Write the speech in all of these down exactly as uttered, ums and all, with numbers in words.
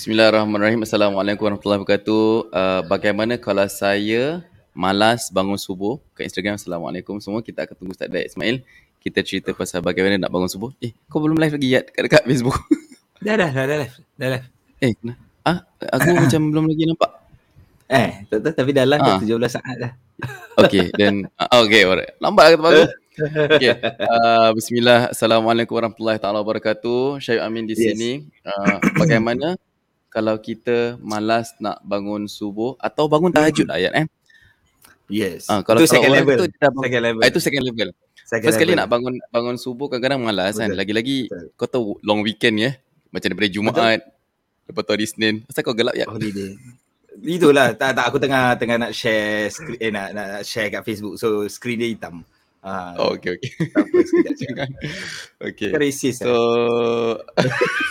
Bismillahirrahmanirrahim. Assalamualaikum warahmatullahi wabarakatuh. Uh, bagaimana kalau saya malas bangun subuh? Kat Instagram, Assalamualaikum semua. Kita akan tunggu Ustaz Daik Ismail. Kita cerita pasal bagaimana nak bangun subuh. Eh, kau belum live lagi ya dekat-dekat Facebook? Dah dah dah dah live. Dah live. Eh, kena? Ah, aku macam belum lagi nampak. Eh, tak tahu tapi dah live dah Ah. tujuh belas saat dah. Okay, then uh, okay, alright. Lambat kata bagus. Okay. Uh, Bismillah. Assalamualaikum warahmatullahi taala wabarakatuh. Syahid Amin di Yes. sini. Uh, bagaimana kalau kita malas nak bangun subuh atau bangun tahajud lah, ayat eh? Yes. Ah, kalau Itu kalau second orang level. tu dia dah bangun, Second level. ah, itu second level. Second First kali level. nak bangun bangun subuh kadang-kadang malas kan. Betul. Lagi-lagi Betul. kau tahu long weekend ya. Macam daripada Jumaat, lepas tu hari Senin. Asal kau gelap ya? Holiday. Itulah tak tak aku tengah tengah nak share screen, eh nak nak share kat Facebook. So screen dia hitam. Ah. Oh, okay, okay. Tak apa sekejap. Jangan. Okay. Kan racist So, eh.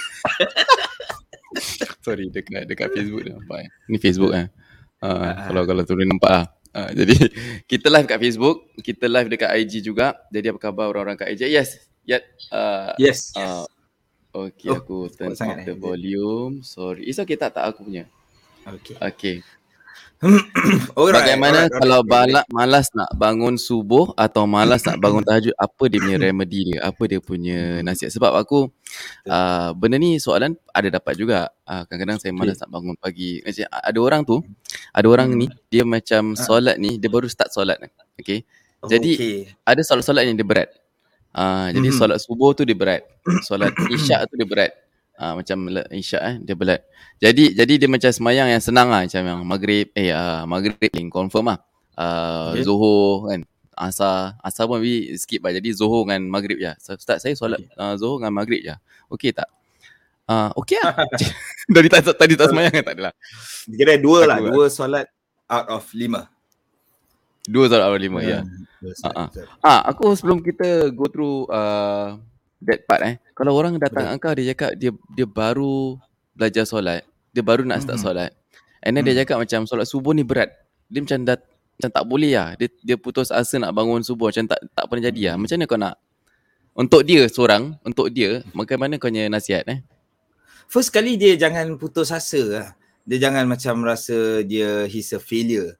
sorry, dekat dekat Facebook dia nampak eh. Ni Facebook eh. Uh, Ah. kalau kalau tu dia nampak ah. Uh, jadi kita live kat Facebook, kita live dekat I G juga. Jadi apa khabar orang-orang kat I G? Yes. Yet uh, Yes. uh, okay, Oh, aku turn kuat sangat off the eh. volume. Sorry. It's okay tak tak aku punya. Okay. Okay. Alright. Bagaimana alright, kalau alright. balak malas nak bangun subuh atau malas nak bangun tahajud, apa dia punya remedy dia? Apa dia punya nasihat? Sebab aku uh, benda ni soalan ada dapat juga. Uh, kadang-kadang saya malas nak bangun pagi. Macam ada orang tu, ada orang ni dia macam solat ni dia baru start solat. Okay. Jadi Okay. ada solat-solat yang dia berat. Uh, jadi Mhm. solat subuh tu dia berat. Solat isyak tu dia berat. Uh, macam isyak eh dia berat. Jadi jadi dia macam semayang yang senang lah, macam yang maghrib eh uh, maghrib yang confirm lah. Uh, Okay. Zuhur kan. Asar, asar pun maybe skip lah. Jadi Zuhur dengan maghrib je. So, Ustaz saya solat Okay. uh, Zuhur dengan maghrib je. Okey tak? Uh, okey lah. Tadi tak tadi tak semayang kan, tak adalah. Kira dua lah, Aku- dua solat out of lima. Dua solat awal lima ya. Dua Ah, solat, ah. betul. Ah, aku sebelum kita go through uh, that part eh. Kalau orang datang Betul. engkau dia cakap dia dia baru belajar solat, dia baru nak start Mhm. solat. And then dia Mhm. cakap macam solat subuh ni berat. Dia macam dah macam tak boleh lah. Dia dia putus asa nak bangun subuh, macam tak tak pernah jadi lah. Macam mana kau nak? Untuk dia seorang, untuk dia, bagaimana kau punya nasihat eh? First kali dia jangan putus asa lah. Dia jangan macam rasa dia he's a failure.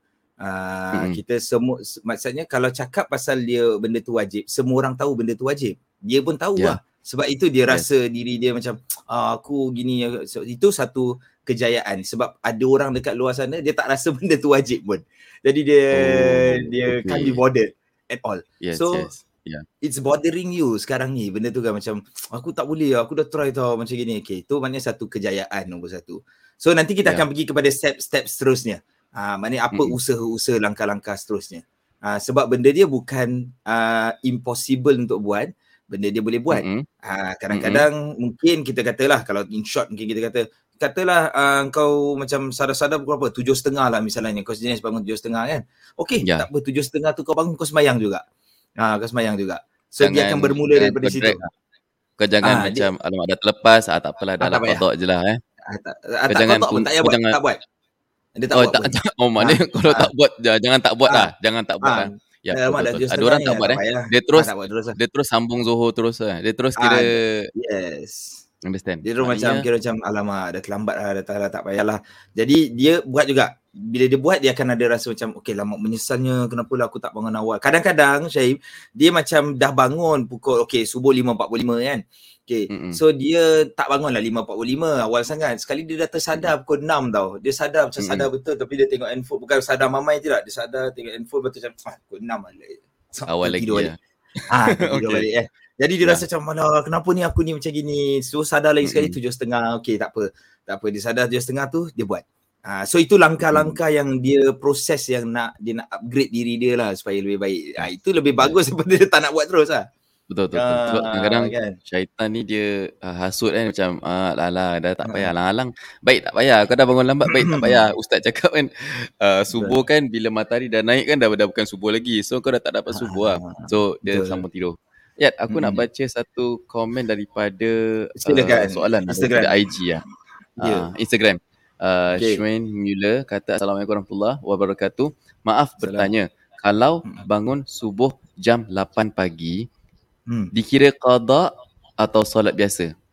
Uh, Mm-mm. kita semua, maksudnya kalau cakap pasal dia benda tu wajib, semua orang tahu benda tu wajib. Dia pun tahu Ya. lah. Sebab itu dia Yes. rasa diri dia macam ah, aku gini. So, itu satu kejayaan. Sebab ada orang dekat luar sana dia tak rasa benda tu wajib pun. Jadi dia Oh, dia okay. can't be bothered at all. Yes, So yes. Yeah. it's bothering you sekarang ni. Benda tu kan macam aku tak boleh, aku dah try tau macam gini. Okay, tu maknanya satu kejayaan nombor satu. So nanti kita Ya. akan pergi kepada step-step seterusnya. Ah, maknanya apa Mm-mm. usaha-usaha langkah-langkah seterusnya. Ah, sebab benda dia bukan ah, impossible untuk buat, benda dia boleh buat. Mm-mm. Ah, kadang-kadang mungkin kita katalah, kalau in short mungkin kita kata, katalah ah, kau macam sadar-sadar pukul berapa? Tujuh setengah lah misalnya. Kau jenis bangun tujuh setengah kan? Okey, Ya. tak apa, tujuh setengah tu kau bangun, kau sembayang juga. Ah, kau sembayang juga. So dia Jangan- akan bermula jangan daripada kau situ. drag lah. Kau jangan Ah, macam alamak dah terlepas, ah tak apalah, dah Ah, lah tak payah. qada je lah eh. Ah, tak, Kau ah, tak jangan kotak pun, tung- tak payah kau buat, jangan- tak buat. Dia tak oh, buat tak, pun. tak, oh maknanya Ah, kalau ah. tak buat, jangan, jangan tak buat Ah. lah. Jangan tak buat Ah, lah. Ya, eh, betul, mak dah betul. tujuh Ada setengah orang ni, tak ah, buat tak eh. payah. Dia terus, Ah, tak buat terus lah. dia terus sambung Zuhur terus lah. Dia terus Ah, kira, yes. understand. Dia terus macam Maknanya- kira macam alamak dah terlambat lah, dah tak, dah tak payahlah. Jadi dia buat juga. Bila dia buat, dia akan ada rasa macam okey lama menyesalnya, kenapa lah aku tak bangun awal. Kadang-kadang Syahib, dia macam dah bangun pukul okey subuh lima empat puluh lima kan. Okey. Mm-mm. So dia tak bangun lah lima empat puluh lima awal sangat. Sekali dia dah tersadar pukul enam tau. Dia sadar macam Mm-mm. sadar betul, tapi dia tengok handphone, bukan sadar mamai je tak. Dia sadar tengok handphone betul macam ah, pukul enam balik. So, awal lagi tidur ya. balik. Ah, tidur Okey. balik eh. Jadi dia Ya. rasa macam mana, kenapa ni aku ni macam gini. So sadar lagi sekali Mm-mm. tujuh setengah. Okey, tak apa. Tak apa, dia sadar tujuh setengah tu dia buat. Ah, so itu langkah-langkah yang dia proses yang nak dia nak upgrade diri dia lah supaya lebih baik. Ah, itu lebih bagus daripada dia tak nak buat terus lah. Betul, betul, betul. Sebab Ah, kadang-kadang kan? syaitan ni dia uh, hasut kan macam ah lah lah dah tak Ah. payah halang-halang. Baik tak payah, kau dah bangun lambat, baik tak payah. Ustaz cakap kan uh, subuh kan bila matahari dah naik kan dah, dah bukan subuh lagi. So kau dah tak dapat subuh lah. So dia Betul. sambung tidur. Yat, aku nak Mm-mm. baca satu komen daripada Silakan. uh, soalan Instagram. daripada I G lah. Ya. Uh, Instagram. Uh, Okay. Shwain Mueller kata Assalamualaikum warahmatullahi wabarakatuh. Maaf Salam. bertanya, kalau Mm. bangun subuh jam lapan pagi Hmm. dikira qada atau solat biasa?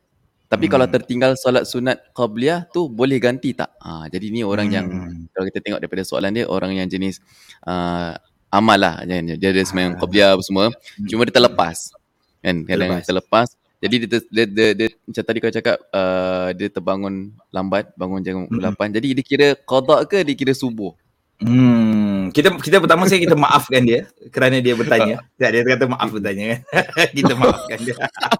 Tapi Hmm. kalau tertinggal solat sunat qabliyah tu boleh ganti tak? Ha, jadi ni orang yang, Hmm. kalau kita tengok daripada soalan dia, orang yang jenis uh, amal lah. Dia ada sembahyang Ah. qabliyah apa semua. Hmm. Cuma dia terlepas. Kan? Kadang Terlepas. terlepas. Jadi dia, ter- dia, dia, dia, macam tadi kau cakap, uh, dia terbangun lambat, bangun jam Hmm. lapan. Jadi dia kira qada ke dia kira subuh? Hmm, kita kita pertama sekali kita maafkan dia kerana dia bertanya. Tak, dia kata maaf bertanya kan. Kita maafkan dia.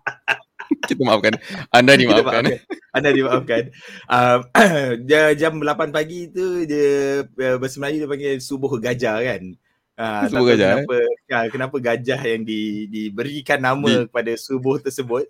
Kita maafkan. Anda Kita dimaafkan. maafkan. Anda dimaafkan. Um, dia jam lapan pagi tu dia uh, bahasa Melayu dia panggil subuh gajah kan. Uh, tak Subuh tahu gajah, kenapa uh, kenapa gajah yang di, diberikan nama Di- kepada subuh tersebut.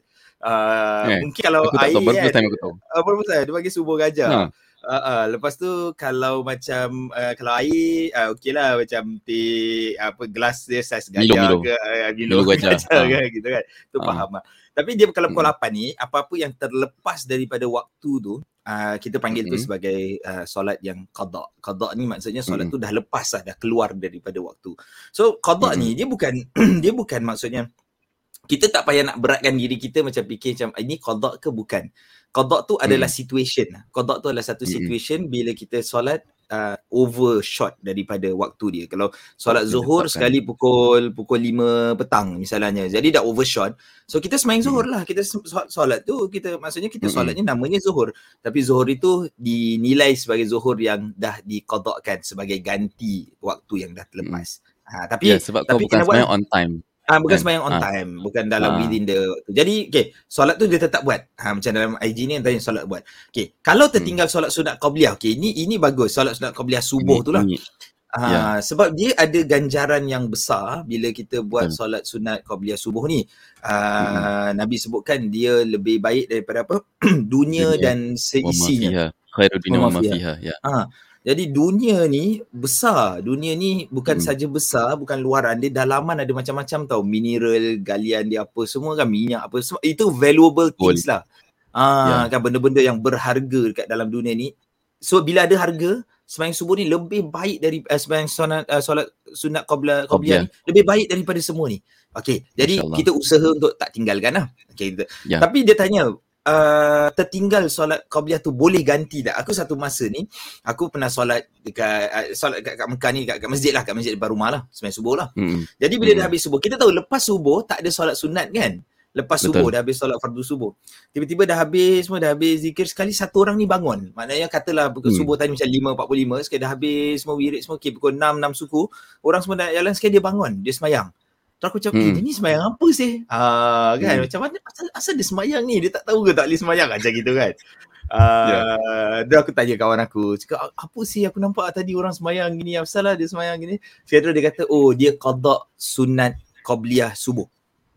Uh, Eh, mungkin kalau aku tak tahu, air baru kan, first time aku tahu. uh, baru first time dia panggil subuh gajah. Ha. Uh, uh, lepas tu kalau macam uh, kalau air uh, okey lah macam teh apa gelas dia saiz Milo, gajah Milo. ke uh, Milo gajah. gajah Ha. kan gitu kan. Tu Ha. faham lah. Tapi dia kalau pukul Mm. lapan ni apa-apa yang terlepas daripada waktu tu uh, kita panggil tu Mm-mm. sebagai uh, solat yang qada. Qada ni maksudnya solat Mm-mm. tu dah lepas lah, dah keluar daripada waktu. So qada Mm-mm. ni dia bukan dia bukan maksudnya kita tak payah nak beratkan diri kita macam fikir macam ini qada ke bukan. Qada tu adalah Mm. situation. Qada tu adalah satu Mm-mm. situation bila kita solat uh, overshot daripada waktu dia. Kalau solat Waktu zuhur ditetapkan. sekali pukul pukul lima petang misalnya. Jadi dah overshot. So kita sembahyang zuhur lah. Kita solat, solat tu kita maksudnya kita Mm-mm. solatnya namanya zuhur. Tapi zuhur itu dinilai sebagai zuhur yang dah diqadakan sebagai ganti waktu yang dah terlepas. Ha, tapi Ya, sebab kau tapi bukan kena buat sembahyang on time. Ah, bukan Kan? sembahyang on Ha. time, bukan dalam Ha. within the. Jadi, okay, solat tu dia tetap buat. Ha, macam dalam I G ni yang tanya solat buat. Okay, kalau tertinggal solat sunat qabliyah, okay, ini ini bagus solat sunat qabliyah subuh Ini, tu lah. ini. Ha, Ya. sebab dia ada ganjaran yang besar bila kita buat Betul. solat sunat qabliyah subuh ni. Mm-mm. Uh, Nabi sebutkan dia lebih baik daripada apa? Dunia Dunia dan wa ma seisinya. fiha. Khairul dunya Wa wa ma ma fiha. fiha. Ya. Ha. Jadi dunia ni besar. Dunia ni bukan Mm. saja besar, bukan luaran. Dia dalaman ada macam-macam tau. Mineral, galian dia apa, semua kan minyak apa. Semua, itu valuable Betul. things lah. Ah, Ya. kan benda-benda yang berharga dekat dalam dunia ni. So bila ada harga, sembahyang subuh ni lebih baik dari uh, sembahyang solat, uh, solat sunat qabla qabliyah Qabliyah. ni lebih baik daripada semua ni. Okey, jadi Masya-Allah. kita usaha untuk tak tinggalkan lah. Okey, kita. Ya. Tapi dia tanya, uh, tertinggal solat qabliyah tu boleh ganti tak? Aku satu masa ni, aku pernah solat dekat uh, solat kat, kat Mekah ni, kat, kat masjid lah, kat masjid depan rumah lah, sembahyang subuh lah. Mm-mm. Jadi bila dah Mm-mm. habis subuh, kita tahu lepas subuh tak ada solat sunat kan? Lepas Betul. subuh dah habis solat fardu subuh. Tiba-tiba dah habis semua, dah habis zikir, sekali satu orang ni bangun. Maknanya katalah pukul Hmm. subuh tadi macam lima empat puluh lima, sekali dah habis semua wirid semua, okay, pukul enam, enam suku, orang semua nak jalan, sekali dia bangun, dia semayang. Terus aku cakap, eh Hmm. dia ni semayang apa sih? Ah, kan, Hmm. macam mana, asal, asal dia semayang ni? Dia tak tahu ke tak boleh semayang? Macam gitu kan. Uh, Ya. Dia aku tanya kawan aku, cakap apa sih aku nampak tadi orang semayang gini, asal lah dia semayang gini. Sekali dia kata, oh dia qada sunat qabliyah subuh.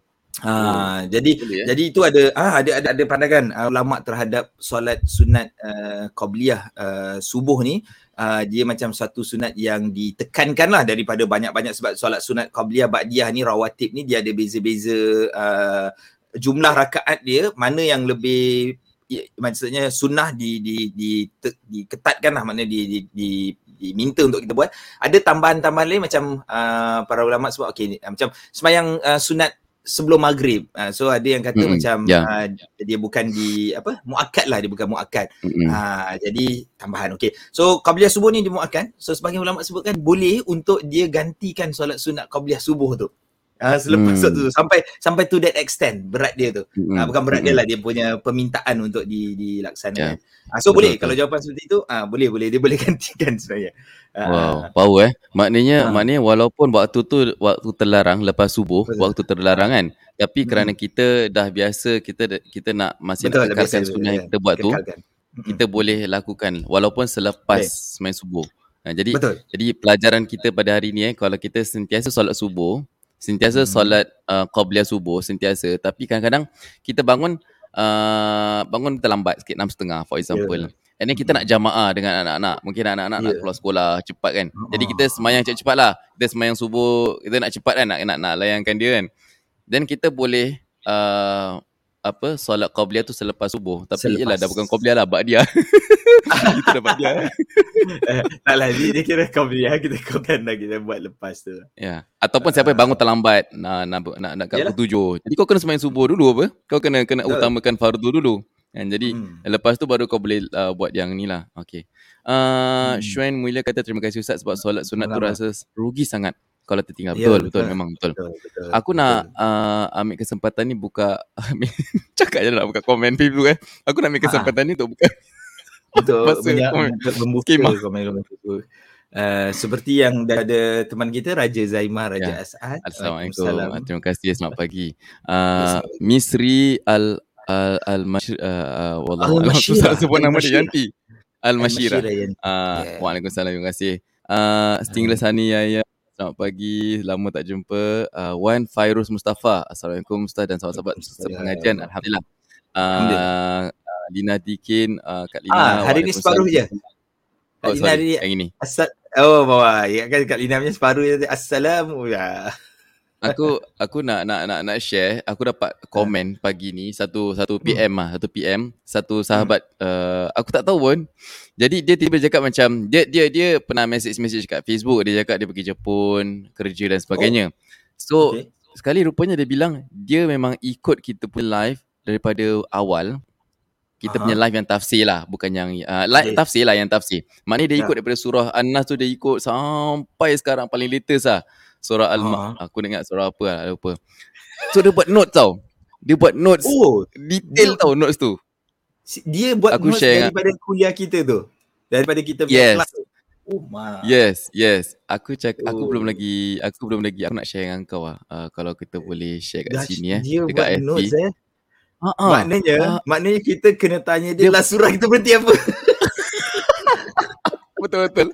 Ah, jadi Boleh, eh? jadi itu ada ah ada ada ada pandangan uh, ulama terhadap solat sunat uh, qabliyah uh, subuh ni, uh, dia macam satu sunat yang ditekankan lah daripada banyak-banyak, sebab solat sunat qabliyah ba'diyah ni rawatib ni dia ada beza-beza uh, jumlah rakaat dia, mana yang lebih ya, maksudnya sunnah di di di te, diketatkan lah, maknanya di di, di diminta untuk kita buat. Ada tambahan-tambahan lain macam uh, para ulama sebut okey macam sembahyang uh, sunat sebelum maghrib. Uh, so ada yang kata Mm-mm. macam Ya. uh, dia bukan di apa muakkad lah, dia bukan muakkad. Mm-mm. Uh, jadi tambahan. Okey. So qabliyah subuh ni dia muakkad. So sebagian ulama sebutkan boleh untuk dia gantikan solat sunat qabliyah subuh tu. Uh, selepas Hmm. tu sampai sampai to that extent berat dia tu. Mm-mm. Uh, bukan berat dia Mm-mm. lah, dia punya permintaan untuk di dilaksanakan. Ya. Uh, so Betul, boleh betul. kalau jawapan seperti itu, ah uh, boleh boleh dia boleh gantikan sebenarnya. Uh, Wow, power eh. Maknanya Ha. maknanya walaupun waktu tu waktu terlarang lepas subuh, Betul. waktu terlarang kan. Tapi Hmm. kerana kita dah biasa, kita kita nak masih Betul, nak dah kekalkan biasa, sunnah yang ya. kita buat tu, Kekalkan. Mm-mm. kita boleh lakukan walaupun selepas Boleh. sembahyang subuh. Ha, jadi Betul. jadi pelajaran kita pada hari ni eh, kalau kita sentiasa solat subuh, sentiasa Hmm. solat uh, qabliyah subuh sentiasa, tapi kadang-kadang kita bangun uh, bangun terlambat sikit, enam tiga puluh for example. Ya. And then kita nak jamaah dengan anak-anak. Mungkin anak-anak nak Ya. keluar sekolah cepat kan. Jadi Ha. kita semayang cepat-cepat lah. Kita semayang subuh, kita nak cepat kan, nak nak, nak layankan dia kan. Then kita boleh uh, apa solat qabliyah tu selepas subuh. Tapi yelah dah bukan Selepas. qabliyah lah, ba'diyah. Itu dah ba'diyah. Eh, taklah dia, dia kira qabliyah, kita kau-kan dah kita buat lepas tu. Ya. Ataupun siapa yang bangun terlambat nak nak nak, nak kat Yalah. pukul tujuh. Jadi kau kena semayang subuh dulu apa? Kau kena kena Betul. utamakan fardu dulu. Kan, jadi Hmm. lepas tu baru kau boleh uh, buat yang ni lah. Okay. Uh, Hmm. Shuen Mulia kata terima kasih Ustaz sebab solat sunat tu Sama-sama. rasa rugi sangat kalau tertinggal. Ya, Betul, betul, betul. memang betul. Betul, betul, Aku betul. nak uh, ambil kesempatan ni buka cakap je nak buka komen Facebook eh. Aku nak ambil kesempatan ni untuk buka untuk masa menja- komen untuk membuka skema. komen-komen Facebook. Uh, seperti yang dah ada teman kita Raja Zaimah Raja Ya. As'ad. Assalamualaikum. Waalaikumsalam. Terima kasih. Selamat pagi. Yes, Uh, Misri Al Al Al Mash uh, wallahu a'lam. Al-Mashira. Susah sebut nama dia Yanti. Al Mashira. Al-Mashira Yanti. Uh, Yeah. Waalaikumsalam. Terima kasih. Uh, Stingless Hani Yaya. Selamat pagi. Lama tak jumpa. Uh, Wan Fairuz Mustafa. Assalamualaikum Ustaz dan sahabat-sahabat pengajian. Alhamdulillah. Uh, Alhamdulillah. uh, Lina Dikin, uh, Kak Lina. Ah, hari ni separuh je. Kak Oh, Lina sorry. hari ni. Yang ini. Asal oh bawa. Ya kan Kak Lina punya separuh je. Assalamu ya. Aku aku nak nak nak nak share. Aku dapat komen pagi ni satu satu P M lah, satu P M satu sahabat hmm. uh, aku tak tahu pun. Jadi dia tiba cakap macam dia dia dia pernah message-message kat Facebook, dia cakap dia pergi Jepun, kerja dan sebagainya. Oh. So okay. Sekali rupanya dia bilang dia memang ikut kita punya live daripada awal. Kita Aha. punya live yang tafsir lah, bukan yang uh, live okay. tafsir lah yang tafsir. Maknanya dia ikut ya. daripada surah An-Nas tu, dia ikut sampai sekarang paling latest lah. Surah Al-Ma, aku nak ingat surah apa lah, lupa. So dia buat notes tau. Dia buat notes oh, detail dia, tau notes tu. Dia buat aku notes daripada dengan... kuliah kita tu. Daripada kita punya yes. kelas tu. Oh my. Yes, yes. Aku cak, oh. aku belum lagi, aku belum lagi, aku nak share dengan kau lah. Uh, kalau kita boleh share kat Dah, sini eh. Dia dekat buat F B. notes eh. Uh-uh. Maknanya, uh, maknanya kita kena tanya dia, dia lah surah kita berhenti apa. Betul-betul.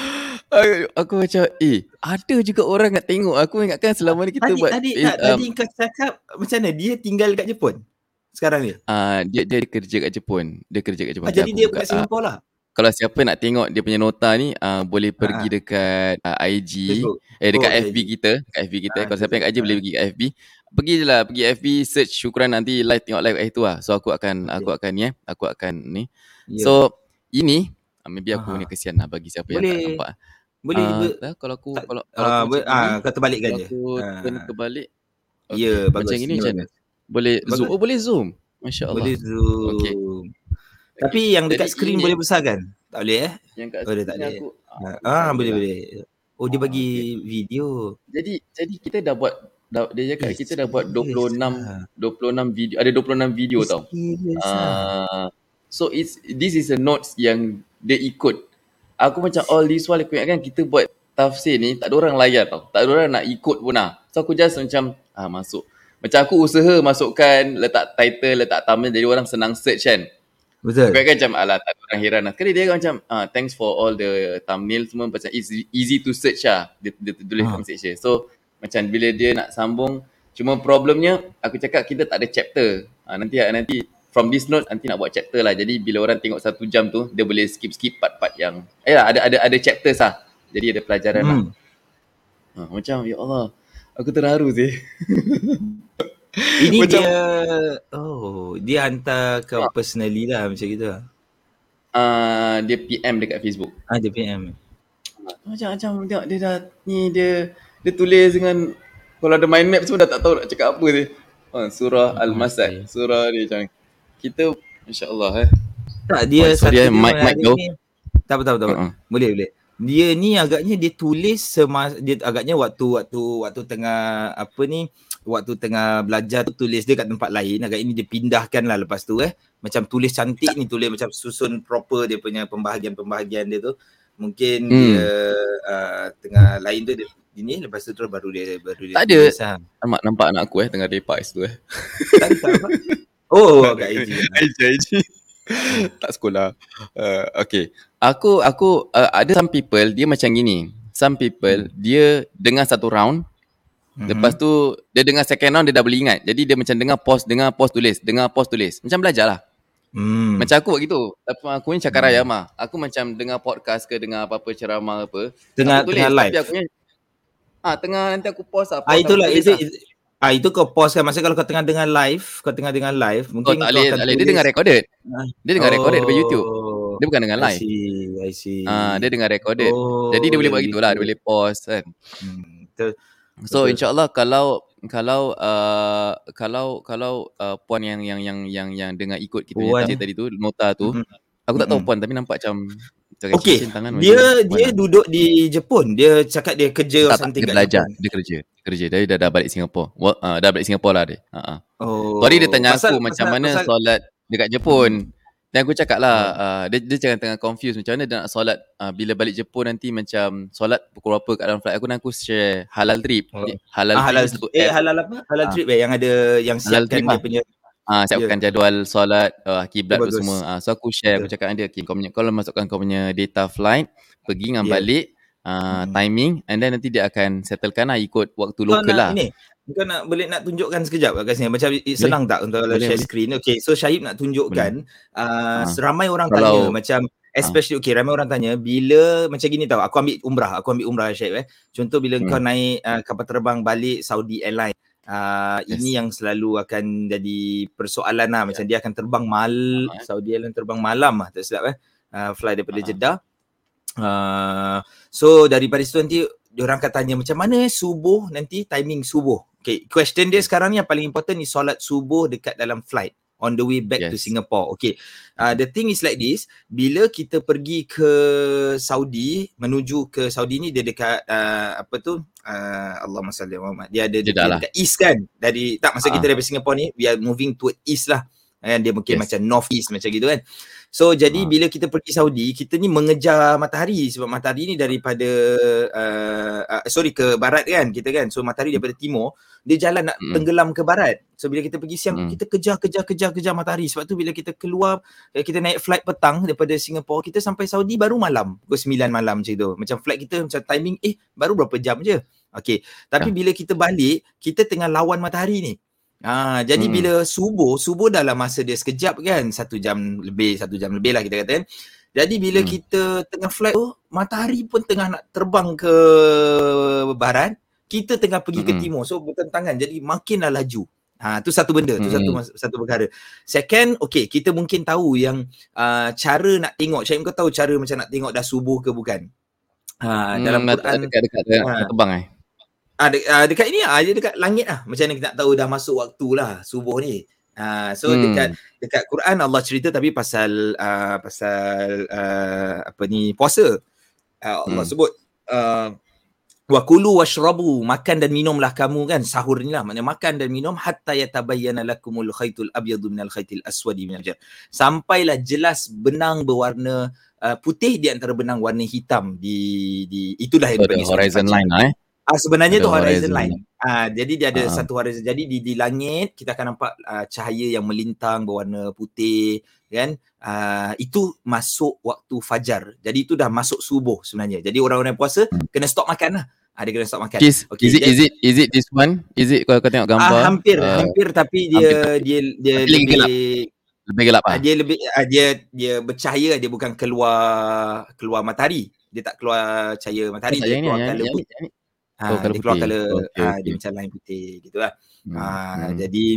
Aku macam eh ada juga orang nak tengok. Aku ingatkan selama ni kita tadi, buat tadi, eh, tak, um, tadi kau cakap macam mana dia tinggal kat Jepun sekarang ni? Uh, dia dia kerja kat Jepun. Dia kerja kat Jepun. Ah, jadi dia kat Singapura lah. Kalau siapa nak tengok dia punya nota ni uh, boleh pergi ha. dekat uh, I G Facebook. eh dekat oh, F B I G kita, dekat F B kita. Ha, kalau siapa yang kat I G ha. boleh pergi kat F B. Pergi je lah, pergi F B, search Syukran, nanti live, tengok live kat itu lah. So aku akan okay. aku akan ni eh, aku akan ni. Yeah. So ini uh, maybe aku ni kesian lah bagi siapa boleh. yang tak nampak. Boleh uh, ber, tak, kalau aku tak, kalau uh, kalau aku uh, uh, kau terbalikkan je. Aku uh. turn kebalik. Okay. Ya, yeah, bagus. Macam ini macam mana? Boleh bagus. Zoom. Oh, boleh zoom. Masya-Allah. Boleh zoom. Okay. Tapi okay. yang dekat skrin boleh besarkan? Tak boleh eh? Yang kat oh, dia tak boleh. Aku, ah, boleh lah. boleh. Oh, dia bagi okay. video. Jadi jadi kita dah buat dah, dia cakap yes, kita dah buat dua puluh enam dua puluh enam video, ada dua puluh enam video yes, tau. Yes, uh, so it's this is a notes yang dia ikut. Aku macam all this while aku ingatkan kita buat tafsir ni tak ada orang layan tau. Tak ada orang nak ikut pun lah. So aku just macam ah masuk. Macam aku usaha masukkan, letak title, letak thumbnail, jadi orang senang search kan. Betul. Aku kan macam alah tak ada orang heran lah. Sekali dia macam ah, thanks for all the thumbnail semua, macam easy, easy to search lah. Dia, dia tulis ha. comment section. So macam bila dia nak sambung, cuma problemnya aku cakap kita tak ada chapter. Ah, nanti nanti from this note nanti nak buat chapter lah. Jadi bila orang tengok satu jam tu, dia boleh skip-skip part-part yang eh ada ada ada chapters lah. Jadi ada pelajaran hmm. lah. Ah, macam ya Allah, aku terharu sih. Ini macam, dia oh dia hantar ke ah. personally lah macam gitu lah. Uh, dia P M dekat Facebook. Ah dia P M. Macam macam tengok dia dah ni dia dia tulis dengan kalau ada mind map semua dah tak tahu nak cakap apa dia. Oh, surah oh, Al-Masad. Okay. Surah dia macam kita insya-Allah eh. Tak dia oh, sorry, satu mic mic tu. Tak betul betul. Uh-huh. Boleh boleh. Dia ni agaknya dia tulis semasa dia agaknya waktu waktu waktu tengah apa ni waktu tengah belajar tu tulis dia kat tempat lain, agak ini dia pindahkan lah lepas tu eh. Macam tulis cantik ni, tulis macam susun proper dia punya pembahagian-pembahagian dia tu. Mungkin hmm. dia uh, tengah lain tu dia ini lepas tu terus baru dia baru dia. Tak ada. Amak nampak anak aku eh tengah lepak situ eh. Tak tak. Oh, kat I G. I G I G. Tak sekolah. Uh, okay. Aku aku uh, ada some people dia macam gini. Some people hmm. dia dengar satu round. Mm-hmm. Lepas tu dia dengar second round dia dah boleh ingat. Jadi dia macam dengar pause, dengar pause tulis, dengar pause tulis. Macam belajar lah. Mm. Macam aku buat gitu. Tapi aku ni cakap raya mah. Aku macam dengar podcast ke dengar apa-apa ceramah apa. Tengah tengah live. Tapi aku ni ah tengah nanti aku pause lah. Ah itulah itu lah. Ah itu kau pause kan. Masa kalau kau tengah dengar live, kau tengah dengar live, mungkin oh, tak boleh, tak boleh. Dia dengar recorded. Dia dengar oh. recorded daripada YouTube. Dia bukan dengar live. I see, I see. Ah dia dengar recorded. Oh, jadi dia boleh buat gitulah, dia boleh pause kan. Hmm. Betul. So insyaAllah kalau kalau uh, kalau kalau uh, puan yang yang yang yang yang dengar ikut kita punya Puan. tafsir tadi tu, nota tu, Mm-mm. aku tak tahu Mm-mm. puan tapi nampak macam macam Okey, cincin tangan dia macam dia puan lah. duduk di Jepun. Dia cakap dia kerja or Tak, tak, something dia kat belajar, Jepun. dia kerja, kerja. Dia dah dah balik Singapura. Well, uh, dah balik Singapura lah dia. Uh-uh. Oh, Tadi dia tanya pasal aku macam pasal mana pasal solat dekat mm-mm. Jepun. Dan aku cakap lah, Oh. uh, dia, dia jangan tengah confused macam mana dia nak solat uh, bila balik Jepun nanti macam solat pukul berapa kat dalam flight. Aku nak aku share Halal Trip. Oh. Halal Ah, Trip halal ni satu eh app. halal apa? Halal Ah. trip eh yang ada yang Halal siapkan Trip dia lah. punya. Ah, siapkan Ya. jadual solat, uh, kiblat tu Bagus. semua. Ah, so aku share, aku Betul. cakap dengan dia, okay, kau punya, kalau masukkan kau punya data flight, pergi dengan Ya. balik, uh, Mm-mm. timing, and then nanti dia akan settlekan lah ikut waktu Kau lokal nak lah. ini, kau nak boleh nak tunjukkan sekejap kat sini macam i- senang tak untuk Boleh, share boleh. screen. Okey, so Syahib nak tunjukkan uh, Ah. ramai orang Kalau- tanya macam especially okey ramai orang tanya bila macam gini tau, aku ambil umrah, aku ambil umrah Syahib eh. Contoh bila Hmm. kau naik uh, kapal terbang balik Saudi Airlines. Uh, Yes. Ini yang selalu akan jadi persoalan lah. Macam dia akan terbang mal Ah. Saudi Airlines terbang malam lah, tak silap eh. Uh, fly daripada Ah. Jeddah. Uh, so daripada situ nanti diorang akan tanya macam mana subuh nanti, timing subuh. Okay, question dia sekarang ni yang paling important ni solat subuh dekat dalam flight on the way back Yes. to Singapore. Okay, uh, the thing is like this, bila kita pergi ke Saudi, menuju ke Saudi ni dia dekat uh, apa tu, uh, Allahumma salli ala Muhammad, dia ada dekat, Jeddah lah. dekat east kan, dari tak masa Ah. kita daripada Singapore ni we are moving toward east lah kan, dia mungkin Yes. macam north east macam gitu kan. So jadi Ah. bila kita pergi Saudi, kita ni mengejar matahari sebab matahari ni daripada uh, uh, sorry ke barat kan kita kan. So matahari daripada timur, dia jalan nak Mm. tenggelam ke barat. So bila kita pergi siang, Mm. kita kejar kejar kejar kejar matahari. Sebab tu bila kita keluar, kita naik flight petang daripada Singapore, kita sampai Saudi baru malam, pukul sembilan malam macam tu. Macam flight kita macam timing eh baru berapa jam je. Okey, tapi Ya. bila kita balik, kita tengah lawan matahari ni. Ah, jadi Hmm. bila subuh, subuh dalam masa dia sekejap kan, satu jam lebih, satu jam lebih lah kita kata kan. Jadi bila Hmm. kita tengah flight tu, matahari pun tengah nak terbang ke barat, kita tengah pergi ke Mm-mm. timur. So bertentangan, jadi makinlah laju. Ha, tu satu benda, tu Mm-mm. satu mas- satu perkara. Second, okay, kita mungkin tahu yang uh, cara nak tengok, Syahim kau tahu cara macam nak tengok dah subuh ke bukan? Ha, dalam Hmm, Quran dekat-dekat dekat Ah. terbang eh. Ah, de- ah, dekat ini ah, dia dekat langit lah. Macam mana kita nak tahu dah masuk waktu lah subuh ni. Ah, so Hmm. dekat dekat Quran Allah cerita tapi pasal uh, pasal uh, apa ni puasa. Uh, Allah Hmm. sebut uh, wa kulu washrabu, makan dan minumlah kamu kan, sahur ni lah, maknanya makan dan minum hatta yatabayyana lakumul khaytul abyadu minal khaytil aswadi minal fajr, sampailah jelas benang berwarna uh, putih di antara benang warna hitam di di itulah yang So, the dipanggil solat horizon fajar. line lah eh. Ah, sebenarnya Ada tu horizon horizon line. Ah, jadi dia ada Ah. satu horizon. Jadi di di langit kita akan nampak uh, cahaya yang melintang berwarna putih kan. Uh, itu masuk waktu fajar. Jadi itu dah masuk subuh sebenarnya. Jadi orang-orang yang puasa kena stop makan lah. Ah, dia kena stop makan. Is, Okay, is it then- is it is it this one? Is it kalau kau tengok gambar? Ah, hampir uh, hampir tapi dia hampir, dia dia tapi lagi lebih gelap. Lebih gelap ah, ah. dia lebih ah, dia dia bercahaya, dia bukan keluar keluar matahari. Dia tak keluar cahaya matahari, Oh, dia yang ni, keluar yang, colour yang, putih. yang ni. Ha, Oh, colour dia keluar putih. colour Okay, ah, okay. dia macam line putih gitu lah. Hmm. Ah, Hmm. jadi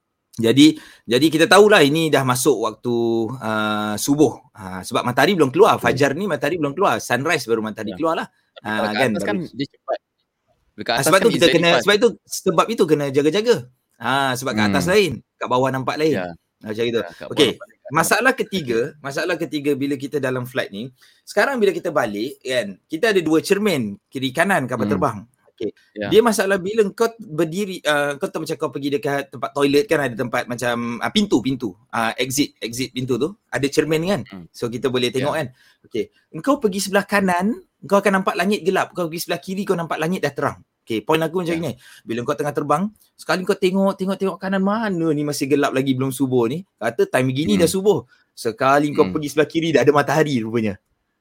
jadi jadi kita tahulah ini dah masuk waktu uh, subuh. Ah, sebab matahari belum keluar. Fajar ni matahari belum keluar. Sunrise baru matahari Ya. keluar lah. Kalau Ah, kat kan atas baru. kan dia cepat. Dekat Ah, atas sebab kan tu is kita very kena fast. sebab itu sebab itu kena jaga-jaga. Ah, sebab kat atas Hmm. lain, kat bawah nampak lain. Ya. Macam gitu. Ya, kat bawah Okey. nampak dekat atas. Masalah ketiga, masalah ketiga bila kita dalam flight ni, sekarang bila kita balik kan, kita ada dua cermin, kiri kanan kapal Hmm. terbang. Okey. Ya. Dia masalah bila kau berdiri, uh, kau tahu macam kau pergi dekat tempat toilet kan, ada tempat macam uh, pintu pintu, uh, exit exit pintu tu, ada cermin kan. Hmm. So kita boleh tengok Ya. kan. Okey. Engkau pergi sebelah kanan, kau akan nampak langit gelap. Kau pergi sebelah kiri, kau nampak langit dah terang. Okey, point aku macam Ya. ni. Bila kau tengah terbang, sekali kau tengok tengok tengok kanan, mana ni masih gelap lagi belum subuh ni. Kata time begini Hmm. dah subuh. Sekali kau Hmm. pergi sebelah kiri dah ada matahari rupanya.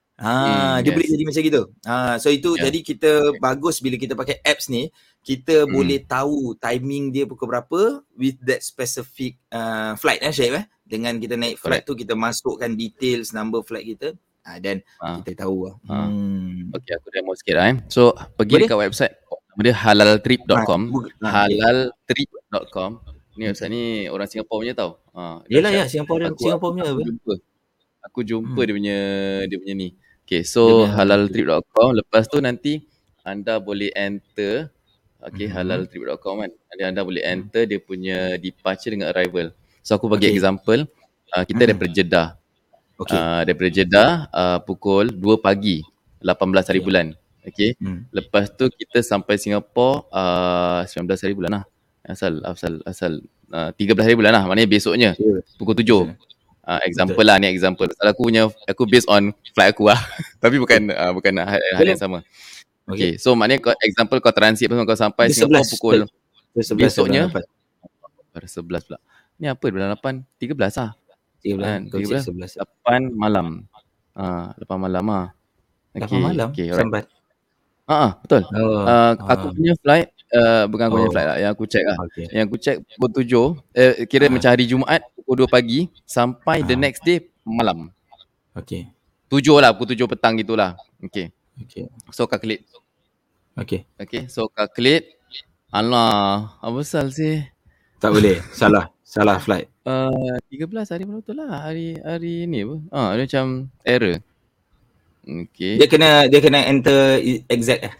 Ah, Hmm, dia yes. boleh jadi macam gitu. Ah, so itu Ya. jadi kita bagus bila kita pakai apps ni, kita Hmm. boleh tahu timing dia pukul berapa with that specific uh, flight eh Syed eh. Dengan kita naik flight tu kita masukkan details number flight kita. Ah, dan Ah. kita tahu lah. Ah. Hmm. Okey, aku demo sikit lah eh. So, pergi Boleh? dekat website nama dia halal trip dot com. Ah, Google. Ah, okay. halal trip dot com. Ni website ni orang Singapore punya tau. Ha, Yelah ya, dahsyat. Singapore Aku Singapore punya aku apa? jumpa. Aku jumpa Hmm. dia punya dia punya ni. Okay, Dia so punya halal trip dot com. Lepas tu nanti anda boleh enter Okay, Mhm. halal trip dot com kan. Nanti anda boleh enter dia punya departure dengan arrival. So aku bagi Okay. example, uh, kita Hmm. daripada Jeddah. Okay. Uh, daripada Jeddah uh, pukul dua pagi, lapan belas hari Okay. bulan. Okay. Hmm. Lepas tu kita sampai Singapura uh, sembilan belas hari bulan lah. Asal asal asal uh, tiga belas hari bulan lah. Maknanya besoknya Betul. pukul tujuh. Betul. Uh, example Betul. lah ni example. Pasal aku punya aku based on flight aku lah. Tapi bukan uh, bukan hal, hal yang sama. Okay. Okay. So maknanya kau, example kau transit pasal kau sampai Singapura pukul besoknya pada sebelas pula. Ni apa bulan lapan? tiga belas lah. tiga belas. Kan? Kau tiga cek belas. sebelas. lapan malam. Ah, lapan malam ah. lapan Okay. malam Okay, alright. sampai. Ah, ah, betul. Oh. Uh, aku Oh. punya flight uh, bukan aku punya Oh. flight lah. Yang aku check lah. Okay. Yang aku check pukul tujuh, eh, kira Ah. macam hari Jumaat pukul dua pagi sampai the Ah. next day malam. Okay. tujuh lah, pukul tujuh petang gitulah. Okay. Okay. So calculate. Okay. Okay, so calculate. Alah, apa pasal sih? Tak boleh. Salah. Salah flight. Uh, tiga belas hari betul lah. Hari hari ni apa? Ah, dia macam error. Okay. Dia kena dia kena enter exact eh.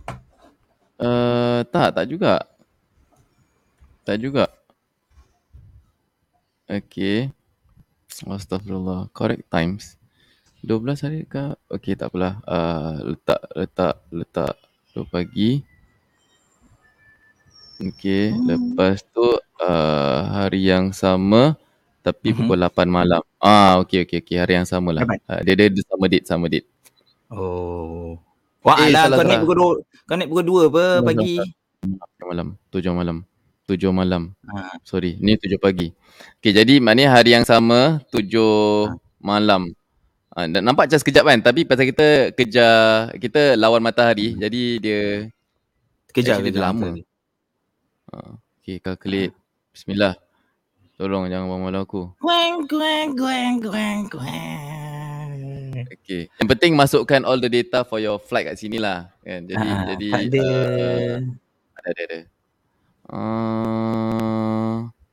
Uh, tak, tak juga. Tak juga. Okay. Astagfirullah. Correct times. dua belas hari ke? Okay, tak apalah. Uh, letak, letak, letak dua pagi. Okay. Hmm. Lepas tu uh, hari yang sama tapi mm-hmm. pukul lapan malam. Ah, okay, okay, okay. Hari yang sama lah. Uh, dia, dia, dia sama date, sama date. Oh. Wah, eh, alah, salah, kau salah. naik pukul dua, kau naik pukul dua apa salah, pagi? tujuh malam. tujuh malam. tujuh malam. Ha. Sorry, ni tujuh pagi. Okay, jadi maknanya hari yang sama, tujuh ha. malam. Ha, nampak macam sekejap kan? Tapi pasal kita kejar, kita lawan matahari, hmm. jadi dia kejar dia lama. Ha. Okay, calculate. Ha. Bismillah. Tolong jangan buang malu aku. Guang, guang, guang, guang, guang. Okay. Yang penting masukkan all the data for your flight kat sini lah. Kan? Jadi, ha, jadi tak ada. Uh, ada, ada, ada. Uh,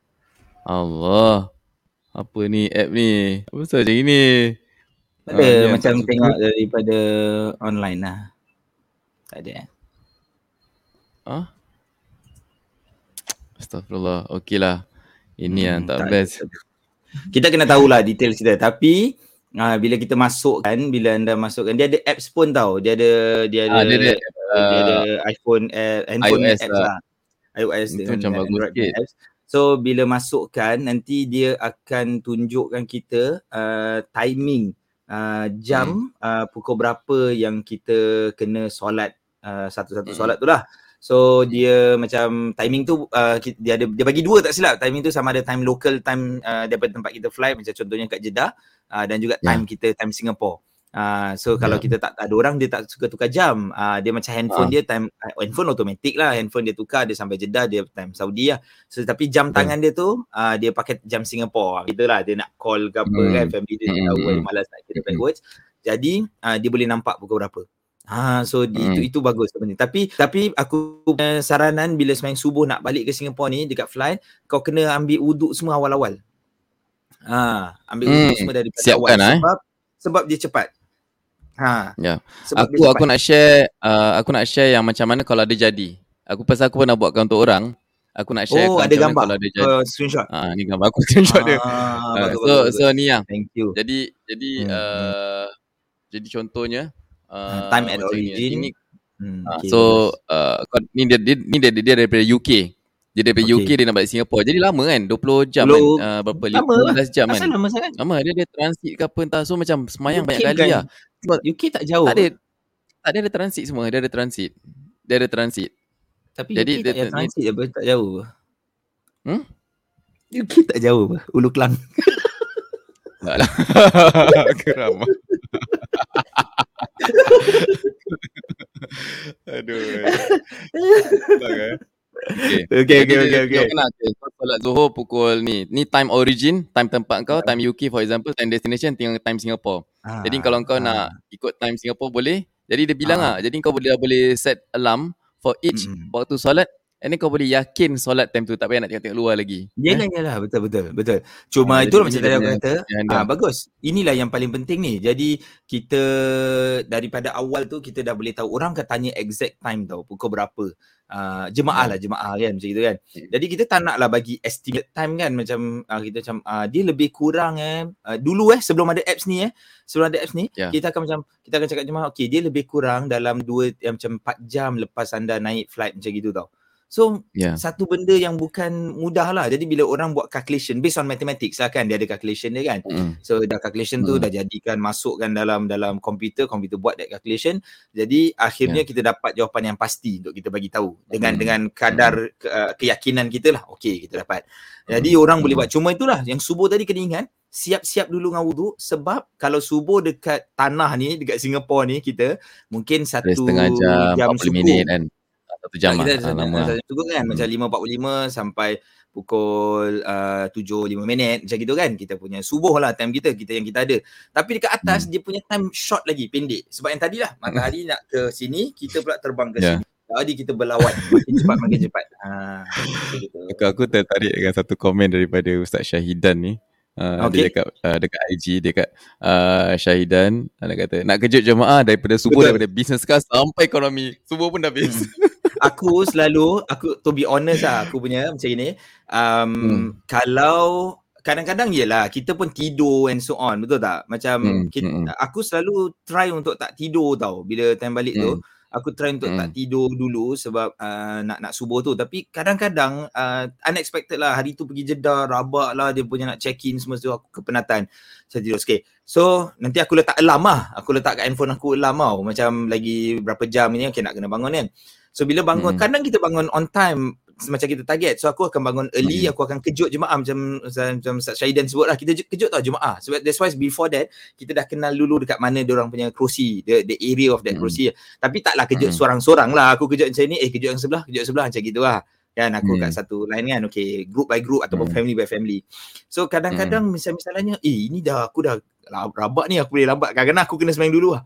Allah. Apa ni app ni? Apa pasal macam ni? Tak ada, uh, macam tengok suka. Daripada online lah. Tak ada. Ah? Astagfirullah. Okey lah. Ini hmm, yang tak, tak best. Ada. Kita kena tahulah detail kita. Tapi uh, bila kita masukkan, bila anda masukkan, dia ada apps pun tau. Dia ada dia ada, ah, dia ada, uh, dia ada iPhone, uh, handphone iOS apps lah. iOS itu macam bagus sikit. Apps. So bila masukkan, nanti dia akan tunjukkan kita uh, timing uh, jam hmm. uh, pukul berapa yang kita kena solat uh, satu-satu hmm. solat tu lah. So dia macam timing tu uh, dia ada dia bagi dua tak silap. Timing tu sama ada time local, time uh, daripada tempat kita fly, macam contohnya kat Jeddah, uh, dan juga time yeah. kita time Singapore. Uh, so kalau yeah. kita tak ada orang, dia tak suka tukar jam. Uh, dia macam handphone uh. dia time uh, handphone automatic lah. Handphone dia tukar, dia sampai Jeddah, dia time Saudi lah. So tapi jam yeah. tangan dia tu uh, dia pakai jam Singapore. Gitulah, dia nak call ke apa mm. kan, family dia mm. tahu mm. malas nak kira backwards. Jadi uh, dia boleh nampak pukul berapa. Ha, so hmm. itu itu bagus sebenarnya. Tapi tapi aku punya saranan bila sembahyang subuh nak balik ke Singapura ni dekat flight, kau kena ambil wuduk semua awal-awal. Ha, ambil wuduk hmm. semua daripada siapkan, awal eh? sebab sebab dia cepat. Ha. Ya. Aku aku nak share uh, aku nak share yang macam mana kalau ada jadi. Aku pasal aku pernah buatkan untuk orang. Aku nak share oh, macam ada mana gambar. kalau ada jadi. Uh, screenshot. Ah, ni gambar aku screenshot ah, dia. Bagus, Uh, so bagus, bagus. so ni yang. Thank you. Jadi jadi hmm. uh, jadi contohnya Uh, time and origin. Ini, hmm, uh, okay, so uh, ni dia, dia ni dia dia daripada U K. Dia daripada okay. U K, dia nak balik Singapura. Jadi lama kan, dua puluh jam Hello. kan. Uh, berapa lima belas jam kan. Lama sangat. Lama dia dia transit ke apa entah. So macam semayang U K banyak kali kan. lah. Sebab U K tak jauh. Tak ada. Tak ada, ada transit semua. Dia ada transit. Dia ada transit. Tapi jadi U K tak ada transit apa, tak jauh. Hmm? U K tak jauh apa? Ulu Kelang. Taklah. Keram. Aduh. Okay. Okay, okay, okay, okay. Kau solat Zuhur pukul ni. Ni time origin, time tempat kau, time U K for example, time destination tinggal time Singapore. Ah, jadi kalau kau ah. nak ikut time Singapore boleh. Jadi dia bilang ah. lah. Jadi kau boleh boleh set alarm for each mm. waktu solat And then kau boleh yakin solat time tu, tak payah nak tengok-tengok luar lagi. Yalah, yalah, betul betul betul. Cuma Ah, itulah jadi macam ini tadi dia aku punya kata, kelebihan dia. ah bagus. Inilah yang paling penting ni. Jadi kita daripada awal tu kita dah boleh tahu, orang akan tanya exact time tau, pukul berapa. Uh, jemaah Ya. lah, jemaah kan macam itu kan. Hmm. Jadi kita tak nak lah bagi estimate time kan, macam uh, kita macam uh, dia lebih kurang eh uh, dulu eh sebelum ada apps ni eh, sebelum ada apps ni Ya. kita akan macam kita akan cakap jemaah, okey dia lebih kurang dalam dua yang macam empat jam lepas anda naik flight macam gitu tau. So Ya. satu benda yang bukan mudah lah. Jadi bila orang buat calculation based on mathematics lah kan, dia ada calculation dia kan. Mm. So dah calculation tu Mm. dah jadikan, masukkan dalam dalam komputer, komputer buat that calculation. Jadi akhirnya Ya. kita dapat jawapan yang pasti untuk kita bagi tahu dengan Mm. dengan kadar ke, uh, keyakinan kita lah. Okey, kita dapat. Jadi Mm. orang Mm. boleh buat. Cuma itulah yang subuh tadi kena ingat, siap-siap dulu dengan wuduk, sebab kalau subuh dekat tanah ni, dekat Singapore ni kita mungkin Ada satu setengah jam, jam empat puluh subuh. minit kan. Satu jam Tak, lah. kita Ah, lama lah. satu kan, Mm. macam lima empat puluh lima sampai pukul uh, tujuh lima minit macam gitu kan. Kita punya subuh lah time kita, kita yang kita ada. Tapi dekat atas Mm. dia punya time short lagi, pendek. Sebab yang tadi lah, matahari nak ke sini, kita pula terbang ke Ya. sini. Jadi kita berlawan, makin cepat makin cepat. Ha, macam gitu. Aku, aku tertarik dengan satu komen daripada Ustaz Syahidan ni. Uh, Okey. Dia cakap uh, dekat I G, dia cakap uh, Syahidan, uh, dia kata nak kejut jemaah daripada subuh, Betul. daripada business class sampai ekonomi. Subuh pun dah habis. Hmm. Aku selalu, aku to be honest lah, aku punya macam ni, um, Hmm. kalau kadang-kadang yelah kita pun tidur and so on, betul tak? Macam Hmm, kita, hmm, hmm. aku selalu try untuk tak tidur tau bila time balik tu. Hmm. Aku try untuk Hmm. tak tidur dulu sebab uh, nak nak subuh tu. Tapi kadang-kadang uh, unexpected lah, hari tu pergi Jeddah, rabak lah dia punya nak check in semua tu, aku kepenatan. Saya tidur sikit. So nanti aku letak alarm lah. Aku letak kat handphone aku alarm tau. Macam lagi berapa jam ni, okay, nak kena bangun kan. So bila bangun, Hmm. kadang kita bangun on time macam kita target. So aku akan bangun early, Hmm. aku akan kejut jemaah macam macam Ustaz Syahidan sebut lah. Kita kejut tau jemaah. Sebab that's why before that kita dah kenal dulu dekat mana diorang punya kerusi, the, the area of that Hmm. kerusi. Tapi taklah kejut Hmm. seorang-seorang lah. Aku kejut macam ni, eh kejut yang sebelah, kejut sebelah macam gitu lah. Kan aku Hmm. kat satu line kan, okay, group by group ataupun Hmm. family by family. So kadang-kadang misal-misalnya, eh ini dah aku dah rabak ni, aku boleh lambat. Kadang-kadang aku kena sembahyang dulu lah.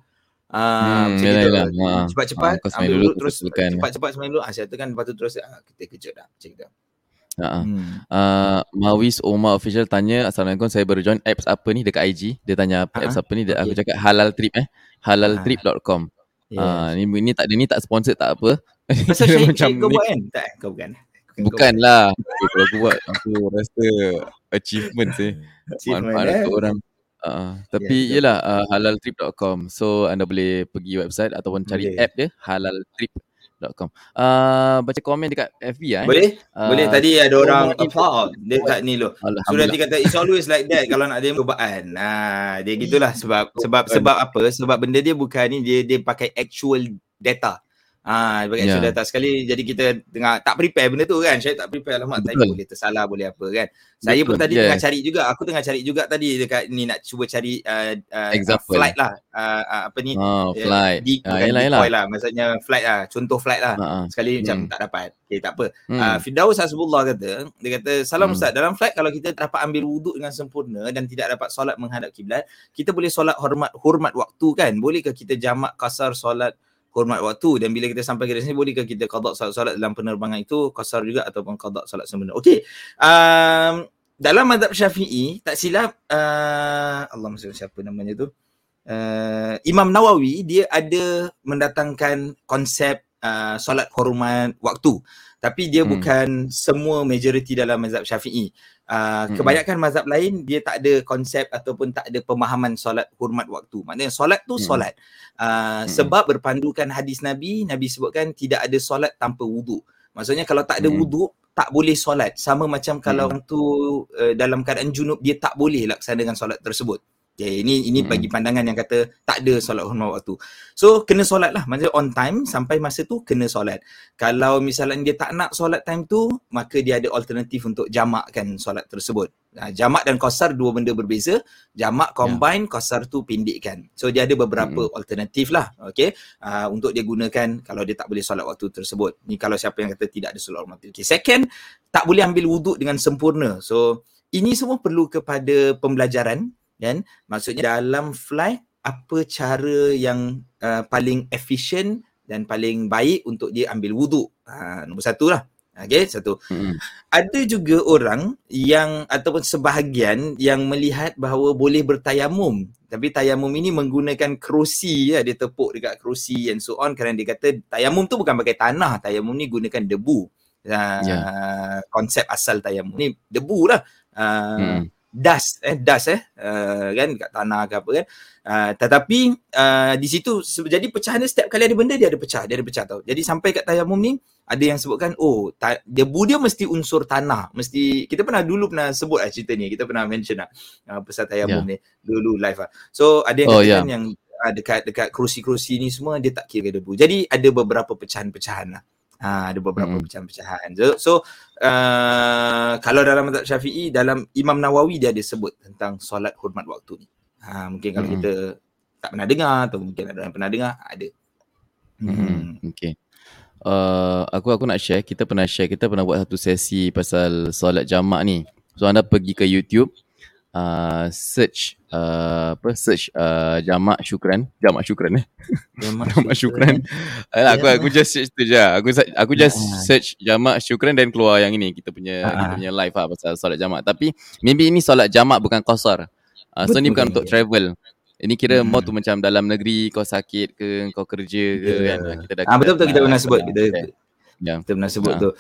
Ah, Hmm, macam yelah, gitu. yelah. Ha. Cepat-cepat Ha, kau ambil sembahyang dulu, dulu, kau terus settlekan. cepat-cepat sembahyang dulu. Ah, settlekan, lepas tu terus ah, kita kejut dah macam gitu. Ha. Hmm. Uh, Mawis Omar Official tanya, Assalamualaikum, saya baru join, apps apa ni dekat I G. Dia tanya apa apps Ha, apa ni, dia, aku okey. cakap halal trip eh. halal Ah, trip dot com. Ah, yes. ni ni tak ni tak sponsored tak apa. Pasal Kira Syahid, macam Syahid kau ni buat kan? Tak, kau bukan. Bukan kau buat. bukanlah. Okay, kalau aku buat aku rasa achievement sih. Achievement Manfaat eh. untuk orang. Uh, Ya, tapi betul. yelah uh, halal trip dot com. So anda boleh pergi website ataupun cari Boleh. app dia halal trip dot com. Uh, baca komen dekat F B eh. Boleh? Boleh. Uh, Tadi ada orang Omar ni applaud. Dia buat. kat ni loh. So nanti Alhamdulillah. kata it's always like that kalau nak demo cubaan. Nah, dia gitulah sebab sebab sebab apa? Sebab benda dia bukan ni, dia dia pakai actual data. Ah, dia pakai actual Ya. data sekali. Jadi kita tengah tak prepare benda tu kan. Saya tak prepare, alamak tadi Betul. boleh tersalah, boleh apa kan. Saya pun Betul. tadi tengah Yes. cari juga. Aku tengah cari juga tadi dekat ni, nak cuba cari uh, uh, uh, Example. flight lah. Uh, uh, apa ni? Oh, Uh, flight. di, Ah, bukan yelah, decoy yelah. lah. Maksudnya flight lah. Contoh flight lah. Ha, ha. Sekali macam Hmm. tak dapat. Okay, tak apa. Hmm. Uh, Firdaus Hasbullah kata, dia kata, salam Hmm. Ustaz, dalam flight kalau kita dapat ambil wuduk dengan sempurna dan tidak dapat solat menghadap kiblat, kita boleh solat hormat hormat waktu kan? Bolehkah kita jamak kasar solat hormat waktu, dan bila kita sampai ke sini bolehkah kita qada solat-solat dalam penerbangan itu kasar juga ataupun qada solat sempurna? Okey. Um, dalam mazhab Syafi'i, tak silap uh, Allah maksud siapa namanya tu? Uh, Imam Nawawi dia ada mendatangkan konsep uh, solat hormat waktu. Tapi dia Hmm. bukan semua majoriti dalam mazhab Syafi'i. Uh, Hmm. kebanyakan mazhab lain dia tak ada konsep ataupun tak ada pemahaman solat hormat waktu. Maknanya solat tu Hmm. solat. Uh, Hmm. sebab berpandukan hadis Nabi, Nabi sebutkan tidak ada solat tanpa wuduk. Maksudnya kalau tak ada Hmm. wuduk, tak boleh solat. Sama macam kalau Hmm. orang tu uh, dalam keadaan junub, dia tak boleh laksanakan solat tersebut. Okay, ini ini Hmm. bagi pandangan yang kata tak ada solat hormat waktu. So kena solat lah, maksudnya on time sampai masa tu kena solat. Kalau misalnya dia tak nak solat time tu, maka dia ada alternatif untuk jamakkan solat tersebut. Ha, jamak dan qasar dua benda berbeza. Jamak combine, yeah. Qasar tu pendekkan. So dia ada beberapa hmm. alternatif lah, okay, uh, untuk dia gunakan kalau dia tak boleh solat waktu tersebut. Ni kalau siapa yang kata tidak ada solat hormat waktu. Okay. Second, tak boleh ambil wuduk dengan sempurna. So ini semua perlu kepada pembelajaran. Kan? Maksudnya dalam flight, apa cara yang uh, paling efisien dan paling baik untuk dia ambil wuduk. Ha, nombor satu lah. Okay, satu. Mm-mm. Ada juga orang yang ataupun sebahagian yang melihat bahawa boleh bertayamum. Tapi tayamum ini menggunakan kerusi, ya. Dia tepuk dekat kerusi and so on kerana dia kata tayamum tu bukan pakai tanah. Tayamum ni gunakan debu. Uh, Yeah. Konsep asal tayamum ni debu lah. Uh, dust eh dust eh uh, kan kat tanah ke apa kan. Uh, tetapi uh, di situ jadi pecahan dia setiap kali ada benda dia ada pecah, dia ada pecah tau. Jadi sampai kat tayamum ni ada yang sebutkan oh ta- debu dia mesti unsur tanah, mesti kita pernah dulu pernah sebut lah cerita ni, kita pernah mention lah uh, pasal tayamum yeah. ni dulu live lah. So ada yang oh, katakan yeah. yang uh, dekat dekat kerusi-kerusi ni semua dia tak kira debu. Jadi ada beberapa pecahan-pecahan lah. Ha, ada beberapa mm-hmm. pecahan-pecahan. So, so uh, kalau dalam mazhab Syafi'i, dalam Imam Nawawi dia ada sebut tentang solat hormat waktu ni. Ha, mungkin kalau mm-hmm. kita tak pernah dengar atau mungkin ada yang pernah dengar, ada. Mm-hmm. Hmm. Okay. Uh, aku aku nak share, kita pernah share, kita pernah buat satu sesi pasal solat jamak ni. So anda pergi ke YouTube, uh, search uh, apa search uh, jamak syukran, jamak syukran eh. Jamak, jamak syukran. Alah, aku aku just search tu je. Aku aku just search jamak syukran dan keluar yang ini kita punya uh-huh. kita punya live lah pasal solat jamak. Tapi maybe ini solat jamak bukan qasar. Uh, so ni bukan untuk travel. Ini kira hmm. more tu macam dalam negeri kau sakit ke, kau kerja ke yeah. kan. Kita dah, ah, betul betul kita pernah sebut kita, okay. yeah. kita pernah sebut ha. tu.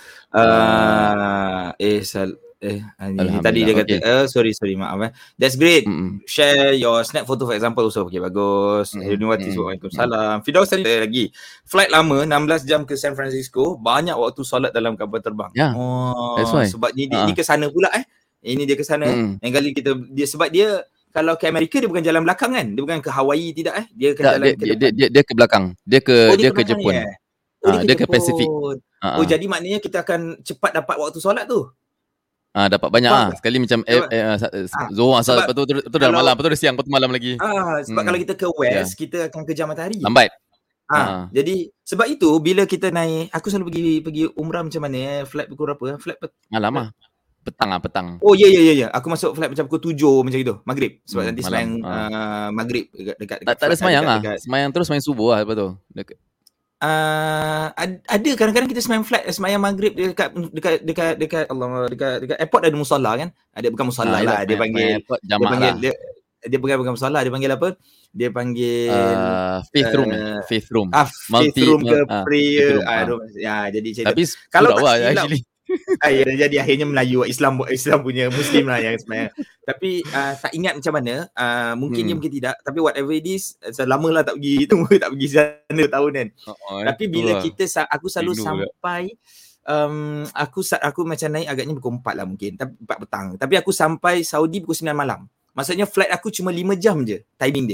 Uh, eh sal eh ni tadi dia kata okay. uh, sorry sorry maaf eh. That's great. Mm-mm. Share your snap photo for example also. Okay, bagus. Yuniwati mm-hmm. Waalaikumsalam. Firdaus tadi lagi. Flight lama enam belas jam ke San Francisco, banyak waktu solat dalam kapal terbang. Yeah. Oh, that's why. Sebab ni uh-huh. ni ke sana pula eh. Ini dia ke sana. Mm. Yang kali kita dia sebab dia kalau ke Amerika dia bukan jalan belakang kan? Dia bukan ke Hawaii tidak eh? Dia ke tak, jalan dia, ke dia, dia, dia, dia ke belakang. Dia ke oh, dia, dia ke, ke Jepun. Ya? Oh, ha, dia, dia ke, ke Pasifik. Ha, oh, jadi maknanya kita akan cepat dapat waktu solat tu. Ah, dapat banyak ah. Sekali macam eh, eh, eh, Zohor asal lepas tu tu, tu dah malam, lepas tu dah siang, lepas tu malam lagi. Ah, sebab hmm. kalau kita ke west, yeah. kita akan kejar matahari. Lambat. Ah, ah. Jadi sebab itu bila kita naik, aku selalu pergi pergi umrah macam mana eh, flight pukul berapa? Flight pet- malam ah. Petang ah, petang. Oh ya ya ya ya. Aku masuk flight macam pukul tujuh macam itu, maghrib. Sebab hmm, nanti malam. semayang ah. uh, maghrib dekat dekat, dekat tak, tak ada semayang ah. Semayang terus semayang subuh lah lepas tu. Dekat Uh, ada kadang-kadang kita semayang flat semayang maghrib dekat dekat dekat dekat Allah dekat dekat airport ada musalla kan, ada bukan musalla nah, lah dia panggil airport, dia panggil lah. dia, dia bukan bukan musalla, dia panggil apa, dia panggil uh, fifth room uh, fifth room ah, fifth multi room ke uh, prayer room, ah, uh. ya jadi tapi kalau tak lah, silap ah, ya, jadi akhirnya Melayu Islam Islam punya Muslim lah yang sebenarnya. Tapi uh, tak ingat macam mana, uh, mungkin hmm. ya mungkin tidak, tapi whatever it is, uh, lama lah tak pergi tu, tak pergi sana tahun kan. Oh, oh, tapi bila lah. kita aku selalu Rindu sampai um, aku aku macam naik agaknya pukul empat lah mungkin, tapi empat petang. Tapi aku sampai Saudi pukul sembilan malam. Maksudnya flight aku cuma lima jam je timing dia.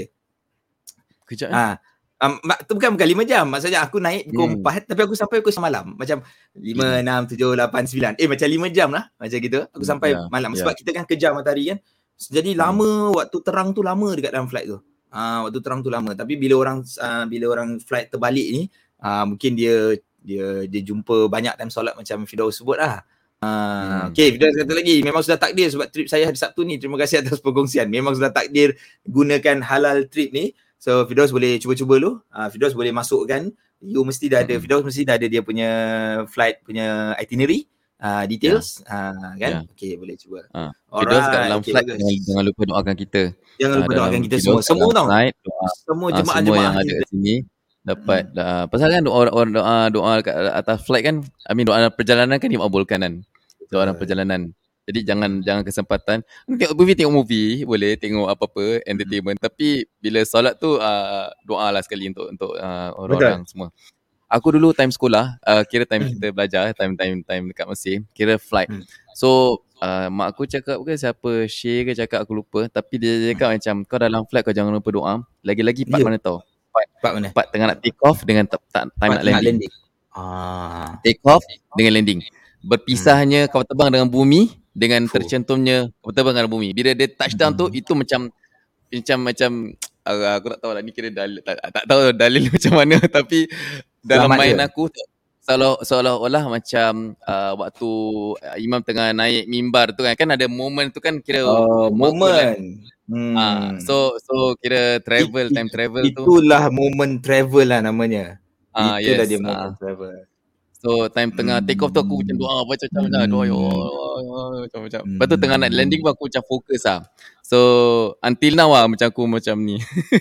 Kejap ah. Eh? Um, tu bukan bukan lima jam. Maksudnya aku naik pukul hmm. empat tapi aku sampai pukul sembilan malam. Macam lima, enam, tujuh, lapan, sembilan. Eh macam lima jam lah. Macam gitu. Aku sampai yeah, malam. Sebab yeah. kita kan kejar matahari kan. Jadi hmm. lama waktu terang tu lama dekat dalam flight tu. Ah, waktu terang tu lama. Tapi bila orang uh, bila orang flight terbalik ni, uh, mungkin dia dia dia jumpa banyak time solat macam Firdaus sebut lah. Uh, hmm. Okay, Firdaus kata lagi memang sudah takdir sebab trip saya hari Sabtu ni. Terima kasih atas perkongsian. Memang sudah takdir gunakan halal trip ni. So Firdaus boleh cuba-cuba dulu. Uh, Firdaus boleh masukkan. You mesti dah ada, mm-hmm. Firdaus mesti dah ada dia punya flight punya itinerary, uh, details, yeah. uh, kan? Yeah. Okay, boleh cuba. Uh, Firdaus kat dalam okay, flight jangan, jangan lupa doakan kita. Jangan lupa uh, doakan kita semua. Semua tau. Flight, doa, semua jemaah-jemaah semua yang ada kat sini dapat. Hmm. Uh, pasal kan doa doa doa kat atas flight kan, I mean doa perjalanan kan dimakbulkan kan. Doa dalam perjalanan. Jadi jangan jangan kesempatan tengok movie tengok movie boleh tengok apa-apa entertainment hmm. tapi bila solat tu uh, doa lah sekali untuk untuk uh, orang-orang semua. Aku dulu time sekolah uh, kira time hmm. kita belajar time time time dekat Mesir kira flight. Hmm. So uh, mak aku cakap ke siapa share ke cakap aku lupa tapi dia cakap hmm. macam kau dalam flight kau jangan lupa doa. Lagi-lagi part yeah. mana tau? Part, part mana? Part tengah nak take off dengan t- t- time part nak landing. landing. Ah. Take off dengan landing. Berpisahnya hmm. kapal terbang dengan bumi dengan Fuh. tercentumnya kapal terbang dengan bumi. Bila dia touchdown hmm. tu itu macam macam macam uh, aku tak tahu lah ni kira dalil tak, tak tahu dalil macam mana tapi dalam Selamat main dia. aku seolah seolah-olah macam uh, waktu uh, imam tengah naik mimbar tu kan kan ada moment tu kan kira oh, moment. Kan. Hmm. Uh, so so kira travel It, time travel itulah tu. Itulah moment travel lah namanya. Ah, Itulah yes. dia moment Uh. travel. So So time tengah take off tu aku macam doa macam-macam lah. Doa ya Allah macam-macam. Lepas tu tengah nak landing pun aku macam fokus lah. So until now lah macam aku macam ni.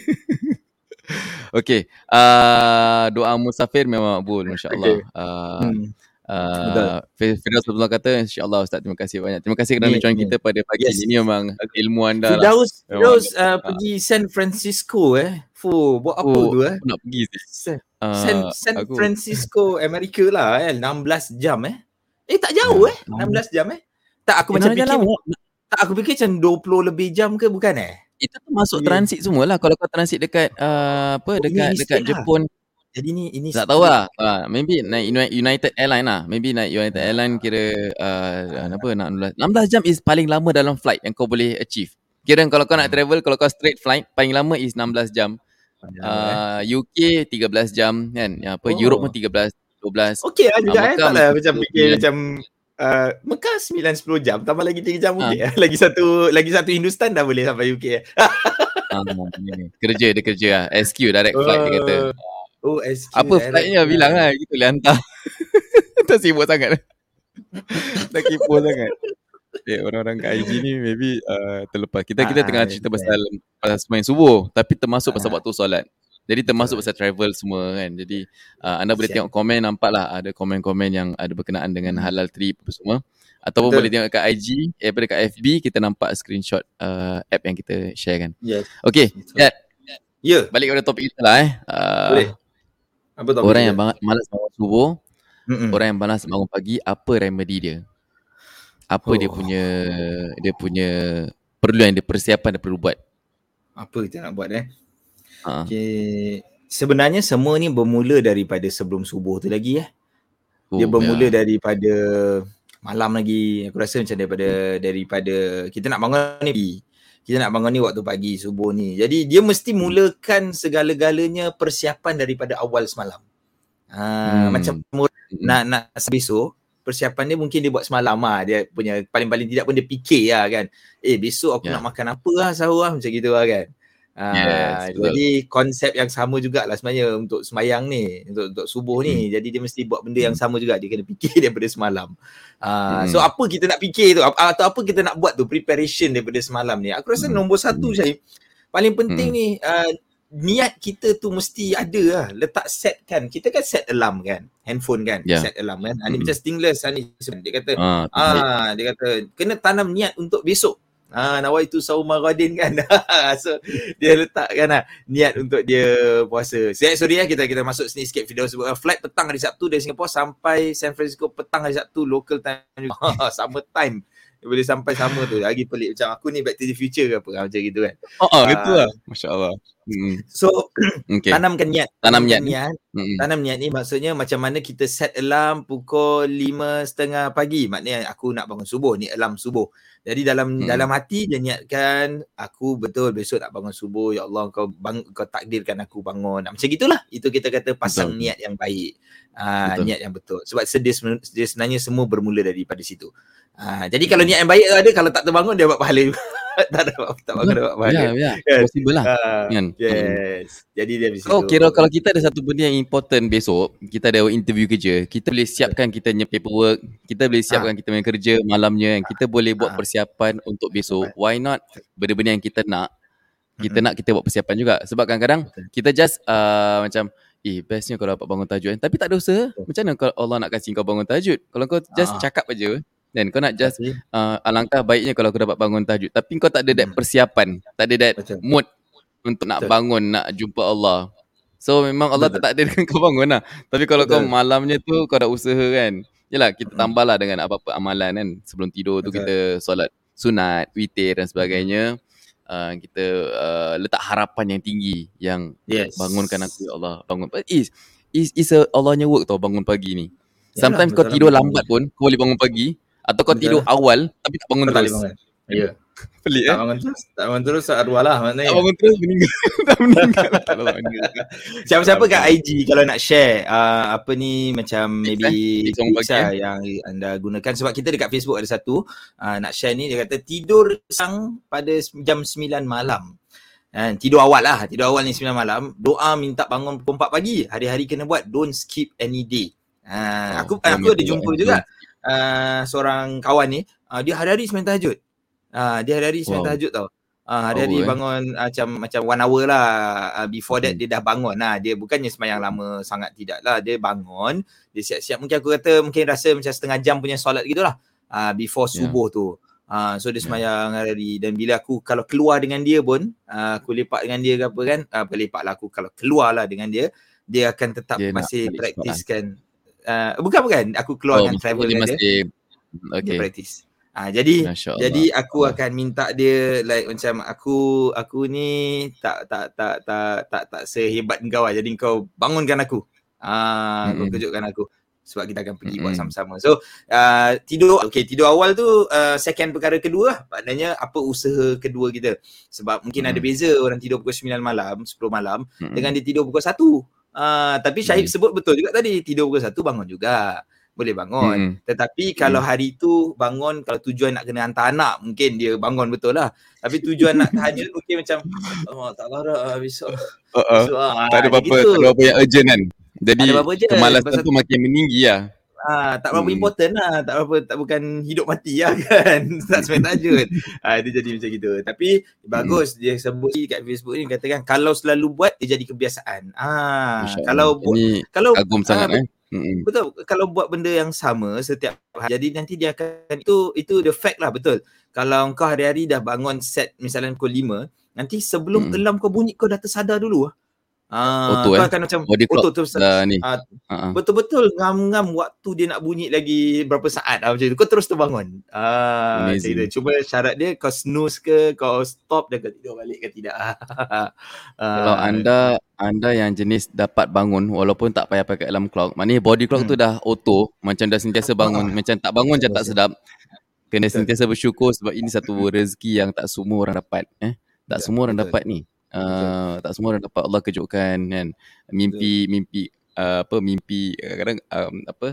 Okay, uh, doa musafir memang makbul, masya-Allah. Okay. Uh, hmm. uh, Firdaus Abdullah kata, insya-Allah Ustaz, terima kasih banyak. Terima kasih kerana join kita pada pagi yes. ini. Memang ilmu anda Firdaus, lah. Firdaus uh, pergi San Francisco eh. Fuh, buat apa oh, tu eh? Nak pergi San, uh, San, San aku... Francisco, Amerika lah eh. enam belas jam eh. Eh tak jauh eh. enam belas jam eh. Tak aku macam fikir. Tak aku fikir macam dua puluh lebih jam ke bukan eh? Itu termasuk yeah. transit semualah. Kalau kau transit dekat uh, apa dekat oh, dekat Jepun. Lah. Jadi ni ini tak tahu lah. Uh, maybe naik United Airline lah. Maybe naik United Airline kira uh, apa nak enam belas jam is paling lama dalam flight yang kau boleh achieve. Kira kalau kau nak travel, kalau kau straight flight paling lama is enam belas jam. Uh, U K tiga belas jam kan. Yang apa oh. Europe pun tiga belas dua belas. Okey lah juga uh, eh. Taklah macam fikir macam Uh, Mekah sembilan sepuluh jam, tambah lagi tiga jam mungkin. Ha. Lagi satu lagi satu Hindustan dah boleh sampai U K. Ha, kerja dia kerja lah. S Q direct flight uh, dia kata. Oh, S Q. Apa flightnya lah. Bilang lah kita boleh hantar. Tak sibuk sangat. Tak kipu sangat. Eh, orang-orang kat I G ni maybe uh, terlepas. Kita kita ah, tengah cerita pasal pasal sembahyang subuh, tapi termasuk pasal waktu solat. Jadi termasuk pasal travel semua kan. Jadi uh, anda boleh tengok komen, nampak lah ada komen-komen yang ada berkenaan dengan halal trip apa semua. Ataupun betul. Boleh tengok kat I G, eh pada kat F B kita nampak screenshot uh, app yang kita share kan. Yes. Okay, Dad. Ya. Yeah. Balik kepada topik kita lah eh. Uh, boleh. Apa topik orang dia? Yang malas bangun subuh, Mm-mm. orang yang malas bangun pagi, apa remedy dia? Apa oh. dia punya dia punya perlu yang dia persiapan dia perlu buat? Apa kita nak buat eh? Ha. Okay. Sebenarnya semua ni bermula daripada sebelum subuh tu lagi eh. Oh, dia bermula ya. daripada malam lagi. Aku rasa macam daripada daripada kita nak bangun ni. Kita nak bangun ni waktu pagi subuh ni. Jadi dia mesti mulakan segala-galanya persiapan daripada awal semalam. Ha, hmm. macam hmm. nak nak besok persiapan dia mungkin dia buat semalam lah. Dia punya paling-paling tidak pun dia fikir lah kan. Eh besok aku yeah. nak makan apa lah sahur lah macam gitu lah kan. Uh, yes, jadi konsep yang sama jugalah sebenarnya untuk sembahyang ni, untuk untuk subuh ni. Hmm. Jadi dia mesti buat benda yang sama juga, dia kena fikir daripada semalam. Uh, hmm. So apa kita nak fikir tu atau apa kita nak buat tu preparation daripada semalam ni. Aku rasa hmm. nombor satu Syahib, paling penting hmm. ni uh, niat kita tu mesti ada lah. Letak set kan. Kita kan set alarm kan. Handphone kan. Yeah. Set alarm kan. Ini hmm. macam stingless ni. Dia kata ah, ah dia kata kena tanam niat untuk besok. Ah, nawaitu sauma ghadin kan. So dia letakkan lah niat untuk dia puasa. Saya sorry ya kita kita masuk sini sikit video sebut flight petang hari Sabtu dari Singapura sampai San Francisco petang hari Sabtu local time juga. Sama time. Dia boleh sampai sama tu. Lagi pelik macam aku ni Back to the Future ke apa macam gitu kan. Oh, oh betul lah. Masya-Allah. Hmm. So okay. tanamkan niat. Tanam niat. niat. Hmm. Tanam niat ni maksudnya macam mana kita set alarm pukul lima tiga puluh pagi. Maknanya aku nak bangun subuh ni alarm subuh. Jadi dalam hmm. dalam hati dia niatkan aku betul besok nak bangun subuh, ya Allah kau bang, kau takdirkan aku bangun. Macam gitulah. Itu kita kata pasang betul. Niat yang baik. Ah uh, niat yang betul. Sebab sedia sebenarnya semua bermula daripada situ. Ah uh, jadi kalau niat yang baik ada, kalau tak terbangun dia dapat pahala. tak dapat tak bangun dapat pahala. Ya ya. Yes. Possible lah. Uh, kan. Yes. Jadi dia di situ. Oh kira kalau kita ada satu benda yang important besok, kita ada interview kerja, kita boleh siapkan kita punya paperwork, kita boleh siapkan ha. kita punya kerja malamnya kan. Kita boleh buat ha. persiapan untuk besok. Why not benda-benda yang kita nak, kita mm-hmm. nak kita buat persiapan juga. Sebab kadang-kadang kita just uh, macam eh bestnya kalau dapat bangun tahajud kan. Tapi tak ada usaha. Macam mana kalau Allah nak kasih kau bangun tahajud? Kalau kau just ha. cakap aja dan kau nak just uh, alangkah baiknya kalau kau dapat bangun tahajud. Tapi kau tak ada that persiapan, tak ada that Betul. mood untuk nak Betul. bangun, nak jumpa Allah. So memang Allah Betul. tak takdirkan kau bangun lah. Tapi kalau Betul. kau malamnya tu kau dah usaha kan. Yalah kita tambahlah dengan apa-apa amalan kan. Sebelum tidur tu Betul. kita solat sunat, witir dan sebagainya. Uh, kita uh, letak harapan yang tinggi yang yes. bangunkan aku ya Allah. Bangun is is is a Allahnya work tau bangun pagi ni. Sometimes Yalah, kau tidur lambat pun kau boleh bangun pagi. Atau kau tidur Betul. awal tapi tak bangun tak terus. Ya. Yeah. Pelik eh. Tak bangun terus. Tak bangun terus arwah lah maknanya. Tak bangun terus meninggal. tak meninggal. Siapa-siapa kat I G kalau nak share uh, apa ni macam maybe tips lah yang anda gunakan. Sebab kita dekat Facebook ada satu uh, nak share ni dia kata tidur sang pada jam sembilan malam. Uh, tidur awal lah. Tidur awal ni sembilan malam. Doa minta bangun pukul empat pagi. Hari-hari kena buat. Don't skip any day. Uh, Oh, aku belum aku ada itu jumpa eh. juga uh, seorang kawan ni, uh, dia hari-hari sembahyang tahajud. Uh, dia hari-hari sembahyang Wow. tahajud tau. Uh, hari-hari Power, eh. bangun uh, macam macam one hour lah. Uh, before that Hmm. dia dah bangun lah. Dia bukannya sembahyang lama sangat, tidak lah. Dia bangun, dia siap-siap. Mungkin aku kata mungkin rasa macam setengah jam punya solat gitulah. Uh, before Yeah. subuh tu. Uh, so dia Yeah. sembahyang hari. Dan bila aku kalau keluar dengan dia pun, uh, aku lepak dengan dia ke apa kan, uh, bukan lepak lah, aku kalau keluar lah dengan dia, dia akan tetap Dia nak masih balik praktiskan. Uh, bukan bukan, aku keluar Oh, dengan maksudnya travel dia dengan dia, masih dia okay. praktis. Ah, jadi Masya jadi Allah. aku Allah. akan minta dia like macam aku aku ni tak tak tak tak tak tak sehebat engkau lah. Jadi kau bangunkan aku. Ah, kau Mm-mm. kejutkan aku sebab kita akan pergi Mm-mm. buat sama-sama. So, uh, tidur okey, tidur awal tu uh, second perkara kedua lah. Maknanya apa usaha kedua kita. Sebab mungkin Mm-mm. ada beza orang tidur pukul sembilan malam, sepuluh malam Mm-mm. dengan dia tidur pukul satu. Uh, tapi Syahib Mm. sebut betul juga tadi, tidur pukul satu bangun juga. Boleh bangun. Mm-mm. Tetapi kalau hari tu bangun, kalau tujuan nak kena hantar anak, mungkin dia bangun betul lah. Tapi tujuan nak tahajud mungkin macam, oh tak larat besok. Uh-uh. besok ah, Tak ada apa-apa, gitu. tak ada apa-apa yang urgent kan. Jadi ada apa-apa je. kemalasan Pasal, tu makin meninggi lah. Ah, tak berapa Hmm. important lah, tak berapa, tak bukan hidup mati lah kan. Tak sembahyang tahajud. Ah, dia jadi macam gitu. Tapi bagus dia sebut kat Facebook ni, katakan kalau selalu buat dia jadi kebiasaan. Ah, Masya kalau Allah. buat, Ini kalau kagum ah, sangat bet- eh. Mm-mm. betul, kalau buat benda yang sama setiap hari, jadi nanti dia akan, itu itu the fact lah, betul. Kalau kau hari-hari dah bangun set misalnya pukul lima, nanti sebelum Mm-mm. alarm kau bunyi kau dah tersadar dulu lah. Ah, Auto kau eh. akan macam Body clock auto terus dah ni. ah, Uh-uh. betul-betul ngam-ngam waktu dia nak bunyi lagi berapa saat lah, macam tu. Kau terus terbangun. Ah, macam Amazing. itu. Cuma syarat dia kau snooze ke, kau stop dan kau tidur balik ke tidak. ah, Kalau anda anda yang jenis dapat bangun walaupun tak payah pakai alarm clock, maknanya body clock Hmm. tu dah auto, macam dah sentiasa bangun, Ah. macam tak bangun macam tak sedap. Kena Betul. sentiasa bersyukur sebab ini satu rezeki yang tak semua orang dapat eh. Tak Betul, semua orang betul. dapat ni. Uh, tak semua orang dapat, Allah kejutkan kan. Mimpi betul. mimpi uh, apa mimpi kadang um, apa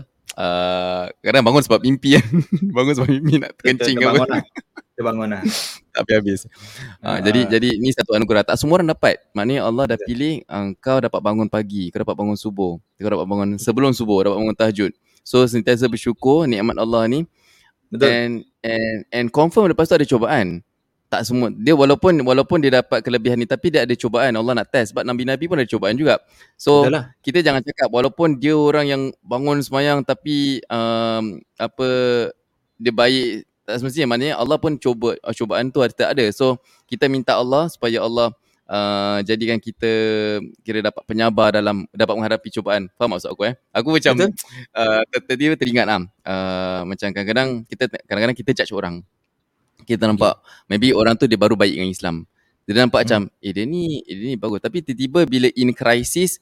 uh, kadang bangun sebab mimpi kan. Bangun sebab mimpi nak kencing ke apa. Terbangun lah. Terbangun lah. Tak habis. Uh, jadi jadi ni satu anugerah. Tak semua orang dapat. Maknanya Allah dah pilih uh, kau dapat bangun pagi, kau dapat bangun subuh, kau dapat bangun sebelum subuh, dapat bangun tahajud. So sentiasa bersyukur nikmat Allah ni. Betul. And and and confirm lepas tu ada cubaan. Tak semua dia walaupun walaupun dia dapat kelebihan ni, tapi dia ada cubaan. Allah nak test sebab nabi-nabi pun ada cubaan juga. So lah. kita jangan cakap walaupun dia orang yang bangun semayang tapi um, apa dia baik, tak semestinya. Maknanya Allah pun cuba, cubaan tu ada tak ada. So kita minta Allah supaya Allah uh, jadikan kita kira dapat penyabar dalam dapat menghadapi cubaan. Faham maksud aku eh? Aku macam uh, tiba-tiba teringat lah. Uh, macam kadang-kadang kita kadang-kadang kita judge orang. Kita nampak okay. maybe orang tu dia baru baik dengan Islam. Dia nampak hmm. macam eh dia ni eh, dia ni bagus, tapi tiba-tiba bila in crisis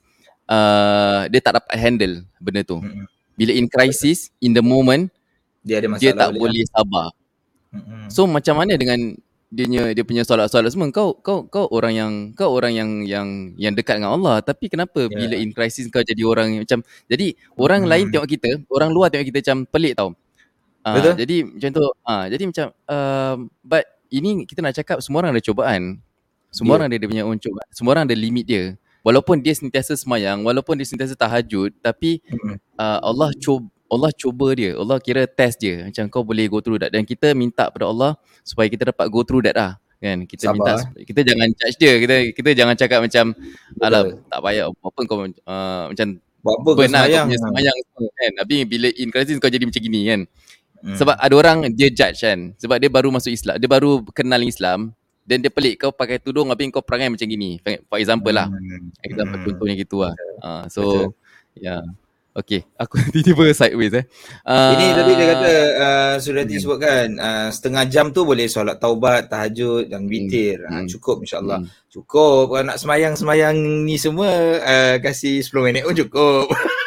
uh, dia tak dapat handle benda tu. Hmm. Bila in crisis, in the moment dia ada masalah, dia tak boleh, boleh lah. sabar. Hmm. So macam mana dengan dia punya dia punya solat-solat semua, kau kau kau orang yang kau orang yang yang yang dekat dengan Allah, tapi kenapa yeah. bila in crisis kau jadi orang macam, jadi orang hmm. lain tengok kita, orang luar tengok kita macam pelik tau. Uh, jadi macam tu uh, jadi macam uh, but ini kita nak cakap semua orang ada cubaan. Semua yeah. orang ada dia punya own cubaan. Semua orang ada limit dia. Walaupun dia sentiasa semayang, walaupun dia sentiasa tahajud, tapi uh, Allah cuba Allah cuba dia. Allah kira test dia. Macam kau boleh go through that. Dan kita minta pada Allah supaya kita dapat go through that lah. Kan? Kita Sabar, minta eh. kita jangan judge dia. Kita kita jangan cakap macam alah tak payah apa kau uh, macam buat apa kau semayang. Kau semayang kan. Tapi bila in crisis kau jadi macam gini kan. Hmm. Sebab ada orang dia judge kan. Sebab dia baru masuk Islam, dia baru kenal Islam, dan dia pelik kau pakai tudung tapi kau perangai macam gini. For example lah. Hmm. Example hmm. contohnya gitu lah. Uh, so Betul. yeah. Okay, aku tiba-tiba sideways eh. Uh, Ini tadi dia kata uh, Surati hmm. sebutkan uh, setengah jam tu boleh solat taubat, tahajud dan witir. Hmm. Uh, cukup insya-Allah. Hmm. Cukup. Kalau nak semayang-semayang ni semua uh, kasih sepuluh minit pun cukup.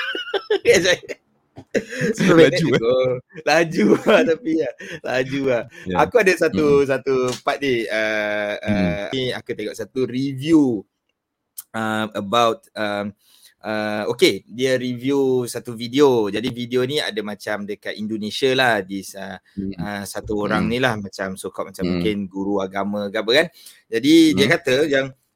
Laju eh? Laju lah tapi ya. Laju lah. Yeah. Aku ada satu mm. satu part ni. Uh, uh, mm. Ni aku tengok satu review uh, about um, uh, okay, dia review satu video. Jadi video ni ada macam dekat Indonesia lah, di uh, mm. uh, satu orang mm. ni lah macam so-called macam mm. mungkin guru agama ke apa kan. Jadi mm. dia kata yang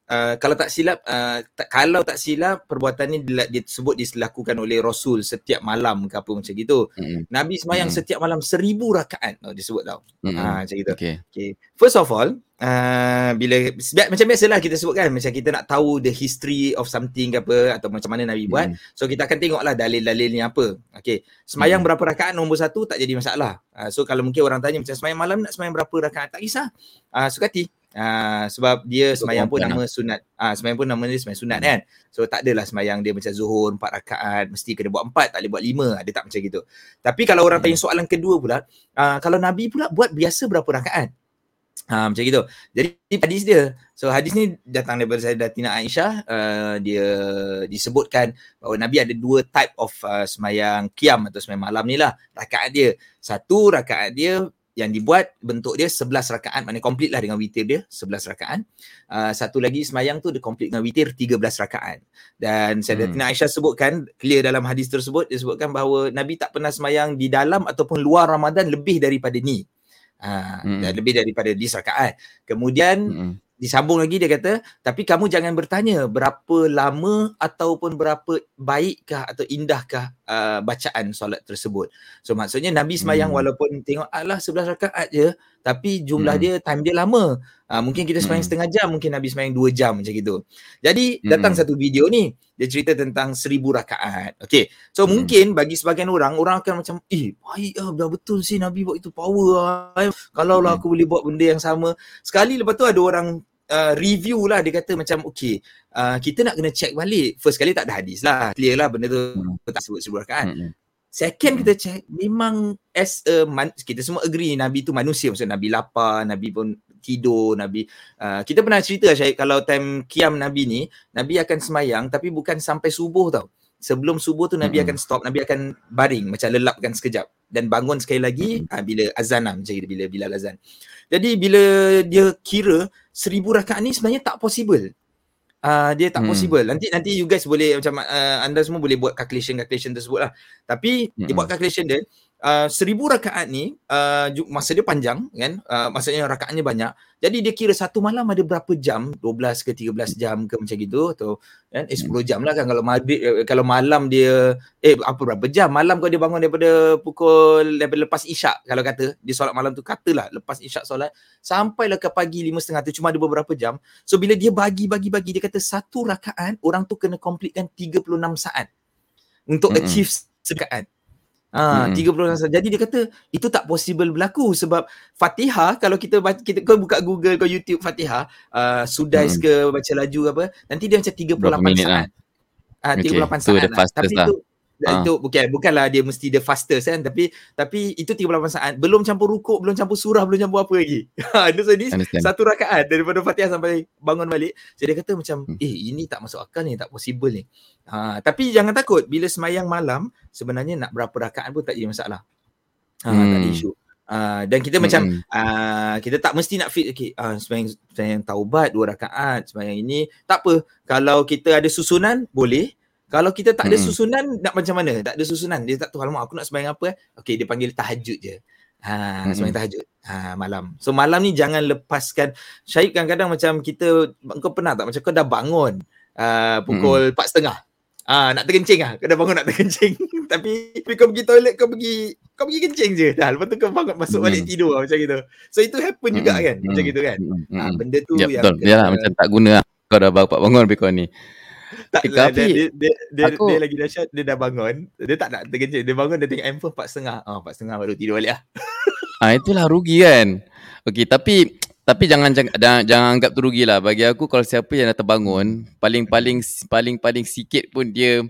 uh, kalau tak silap uh, tak, kalau tak silap perbuatan ni dia, dia sebut dilakukan oleh Rasul setiap malam ke apa macam gitu. Mm-mm. Nabi sembahyang Mm-mm. setiap malam seribu rakaat. Oh, dia sebut tau. Mm-mm. Ah, macam gitu. Okay. Okay. First of all, uh, bila macam biasalah kita sebut kan, macam kita nak tahu the history of something ke apa atau macam mana Nabi buat. Mm-mm. So kita akan tengoklah dalil-dalil ni apa. Okay. Sembahyang Mm-mm. berapa rakaat nombor satu tak jadi masalah. Uh, so kalau mungkin orang tanya macam sembahyang malam nak sembahyang berapa rakaat, tak kisah. Uh, suka hati. Uh, sebab dia sembahyang pun nama lah. sunat. Ah uh, sembahyang pun nama dia sembahyang sunat hmm. kan. So tak adalah sembahyang dia macam zuhur empat rakaat mesti kena buat empat, tak boleh buat lima. Ada tak macam gitu. Tapi kalau orang hmm. tanya soalan kedua pula, uh, kalau Nabi pula buat biasa berapa rakaat? Ha, macam gitu. Jadi hadis dia. So hadis ni datang daripada Sayyidatina Aisyah. Uh, dia disebutkan bahawa Nabi ada dua type of uh, semayang qiyam atau semayang malam ni lah. Rakaat dia. Satu rakaat dia yang dibuat bentuk dia sebelas rakaat, maknanya complete lah dengan witir dia sebelas rakaat. Uh, satu lagi semayang tu dia complete dengan witir tiga belas rakaat. Dan Sayyidatina hmm. Aisyah sebutkan clear dalam hadis tersebut, dia sebutkan bahawa Nabi tak pernah semayang di dalam ataupun luar Ramadan lebih daripada ni. Ha, hmm. dan lebih daripada di rakaat. Kemudian hmm. disambung lagi dia kata, tapi kamu jangan bertanya berapa lama ataupun berapa baikkah atau indahkah uh, bacaan solat tersebut. So maksudnya Nabi semayang hmm. walaupun tengok alah sebelas rakaat je, tapi jumlah hmm. dia, time dia lama. Uh, mungkin kita semayang hmm. setengah jam, mungkin Nabi semayang dua jam macam gitu. Jadi hmm. datang satu video ni, dia cerita tentang seribu rakaat. Okay. So hmm. mungkin bagi sebagian orang, orang akan macam, eh baik lah, dah betul sih Nabi buat itu power lah. Kalau lah hmm. aku boleh buat benda yang sama. Sekali lepas tu ada orang uh, review lah, dia kata macam, okay, uh, kita nak kena check balik. First kali tak ada hadis lah. Clear lah benda tu hmm. tak sebut seribu rakaat. Hmm. Second kita check, memang as a man, kita semua agree Nabi tu manusia. Maksudnya Nabi lapar, Nabi pun tidur, Nabi uh, kita pernah cerita Syahid, kalau time qiyam Nabi ni, Nabi akan semayang tapi bukan sampai subuh tau. Sebelum subuh tu Nabi mm-hmm. akan stop, Nabi akan baring, macam lelapkan sekejap dan bangun sekali lagi mm-hmm. uh, bila azan lah, macam gitu, bila bila azan. Jadi bila dia kira seribu rakaat ni sebenarnya tak possible. Uh, dia tak hmm. possible. Nanti nanti you guys boleh macam uh, anda semua boleh buat calculation calculation tersebut lah. Tapi hmm. dia buat calculation dia uh, seribu rakaat ni uh, masa dia panjang kan, uh, maksudnya rakaatnya banyak. Jadi dia kira satu malam ada berapa jam, dua belas ke tiga belas jam ke macam gitu, atau kan eh, sepuluh jam lah kan kalau maghrib, kalau malam dia eh apa berapa jam malam kalau dia bangun daripada pukul daripada lepas isyak, kalau kata dia solat malam tu, katalah lepas isyak solat sampailah ke pagi lima setengah tu cuma ada beberapa jam. So bila dia bagi-bagi-bagi, dia kata satu rakaat orang tu kena completekan tiga puluh enam saat untuk mm-hmm. achieve rakaat. Ah, hmm. tiga puluh saat. Jadi dia kata itu tak possible berlaku sebab Fatihah, kalau kita baca, kita kau buka Google, kau YouTube Fatihah, uh, Sudais hmm. ke baca laju ke apa, nanti dia macam tiga puluh lapan saat. Ah, okay. tiga puluh lapan saat lah. Tapi lah. itu Ha. Itu bukan bukanlah dia mesti the fastest kan, tapi tapi itu tiga puluh lapan saat, belum campur rukuk, belum campur surah, belum campur apa lagi. Ha, so ni satu rakaat daripada Fatihah sampai bangun balik. So dia kata macam hmm. eh ini tak masuk akal ni, tak possible ni. Ha, tapi jangan takut, bila semayang malam sebenarnya nak berapa rakaat pun tak jadi masalah. Ha, hmm. tak ada isu. Uh, dan kita hmm. macam uh, kita tak mesti nak fit okay, uh, semayang, semayang taubat dua rakaat, semayang ini tak apa. Kalau kita ada susunan boleh. Kalau kita tak ada hmm. susunan, nak macam mana? Tak ada susunan. Dia tak tahu, alamak aku nak sembahyang apa eh? Okey, dia panggil tahajud je. Ha, hmm. sembahyang tahajud. Ha, malam. So malam ni jangan lepaskan. Syahid kadang-kadang macam kita, kau pernah tak macam kau dah bangun uh, pukul empat tiga puluh. Ah, nak terkencing ah. Kau dah bangun nak terkencing. Tapi kau pergi toilet, kau pergi kau pergi kencing je. Dah, lepas tu kau bangun masuk balik hmm. tidur lah, macam gitu. So itu happen hmm. juga kan? Hmm. Macam gitu kan? Hmm. Ha, benda tu ya, yang betul. Yalah, macam tak guna lah. Kau dah bapak bangun lebih kau ni. Tak eh, lah, dia, dia, dia, dia, aku... dia lagi dahsyat, dia dah bangun, dia tak nak terkencing, dia bangun, dia tengok handphone empat tiga puluh. Oh, empat tiga puluh baru tidur balik lah. Ah, itulah rugi kan. Okey, tapi tapi jangan jangan jangan anggap tu rugi lah. Bagi aku, kalau siapa yang dah terbangun, paling-paling paling-paling sikit pun dia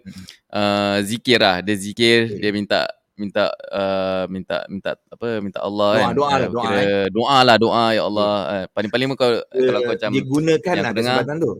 uh, zikir lah. Dia zikir, okay. dia minta minta uh, minta minta apa minta Allah doa, kan. Doa lah, doa, kira, eh. doa lah, doa ya Allah. Okay. Uh, paling-paling pun kalau uh, kalau kau macam dia gunakan lah kesempatan tu.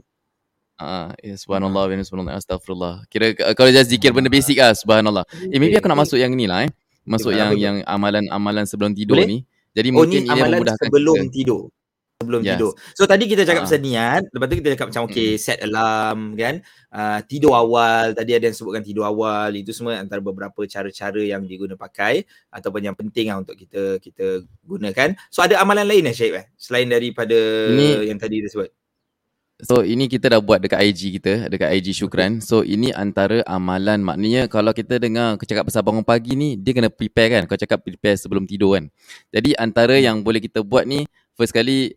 Ah, ya, subhanallah wa subhanallah astagfirullah. Kira kalau just zikir benda basic ah, subhanallah. Eh maybe aku nak masuk yang ni lah eh. Masuk yang yang amalan-amalan sebelum tidur ni. Jadi oh, mungkin ni ia memudahkan sebelum kita. tidur. Sebelum yes. tidur. So tadi kita cakap ah. pasal niat, lepas tu kita cakap macam okay, hmm. set alarm kan. Uh, tidur awal, tadi ada yang sebutkan tidur awal, itu semua antara beberapa cara-cara yang diguna pakai ataupun yang penting lah untuk kita kita gunakan. So ada amalan lain eh Syed eh? Selain daripada ini, yang tadi dia sebut. So ini kita dah buat dekat I G kita, dekat I G Syukran. So ini antara amalan, maknanya kalau kita dengar kau cakap pasal bangun pagi ni, dia kena prepare kan. Kau cakap prepare sebelum tidur kan. Jadi antara yang boleh kita buat ni, first kali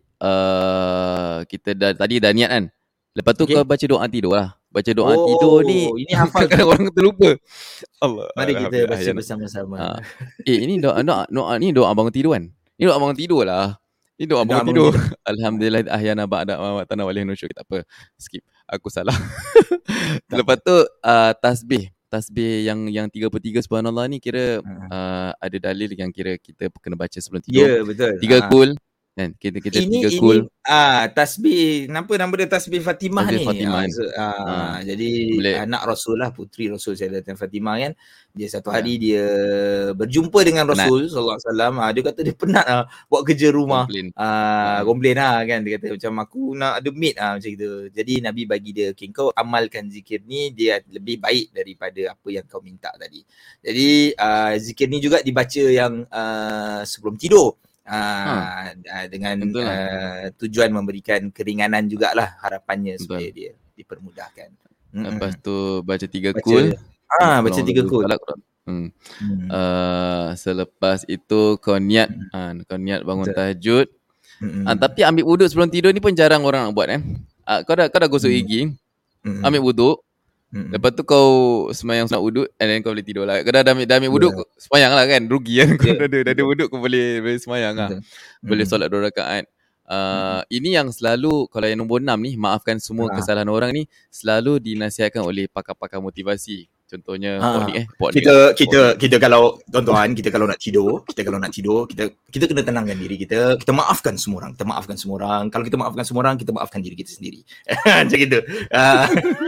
uh, kita dah tadi dah niat kan. Lepas tu okay. kau baca doa tidur lah. Baca doa oh, tidur ni ini hafal kadang orang terlupa. Allah. Mari kita baca bersama-sama. Ha. Eh ini doa, doa, doa ni doa bangun tidur kan. Ni doa bangun tidur lah. Ini doa bangun tidur. Alhamdulillah ahyana ba'da ma matana walih nusyur. Tak apa. Skip. Aku salah. Lepas tu uh, tasbih. Tasbih yang yang tiga puluh tiga subhanallah ni kira uh, ada dalil yang kira kita kena baca sebelum tidur. Ya, yeah, betul. Tiga ha. Kul. Kan kita kita ini, tiga ini, kul. Ah, tasbih, kenapa nama dia tasbih Fatimah tasbih ni? Fatimah. Ah, so, ah, ah. Jadi boleh. Anak Rasul lah, putri Rasul Sayyidatina Fatimah kan. Dia satu hari ya. dia berjumpa dengan Rasul penat. sallallahu alaihi wasallam. Ah, dia kata dia penat ah buat kerja rumah. Komplain. Ah, komplain lah kan. Dia kata macam aku nak ada maid ah macam gitu. Jadi Nabi bagi dia, okay, kau amalkan zikir ni, dia lebih baik daripada apa yang kau minta tadi. Jadi ah, zikir ni juga dibaca yang ah, sebelum tidur. Uh, ha. dengan uh, tujuan memberikan keringanan jugalah harapannya Betul. supaya dia dipermudahkan. Lepas tu baca tiga kul. Ah, baca tiga kul. Hmm. Hmm. Uh, selepas itu kau niat, hmm. uh, kau niat bangun Betul. tahajud. Hmm. Uh, tapi ambil wuduk sebelum tidur ni pun jarang orang nak buat eh. Uh, kau dah kau dah gosok hmm. gigi, hmm. ambil wuduk. Hmm. Lepas tu kau semayang sunat wuduk and then kau boleh tidur lah. Kau dah, dah ambil, dah ambil wuduk, yeah. semayang lah kan. Rugi kan. Kau yeah. dah ada, dah ada wuduk kau boleh, boleh semayang lah. Hmm. Boleh solat dua rakaat. Uh, hmm. Ini yang selalu, kalau yang nombor enam ni, maafkan semua ha. kesalahan orang ni, selalu dinasihatkan oleh pakar-pakar motivasi. Contohnya ha. Poknik eh. Poknik kita, lah. kita, Poknik. kita kalau, tuan-tuan, kita kalau nak tidur, kita kalau nak tidur, kita kita kena tenangkan diri kita. Kita maafkan semua orang. Kita maafkan semua orang. Kalau kita maafkan semua orang, kita maafkan diri kita sendiri. Macam gitu. Uh,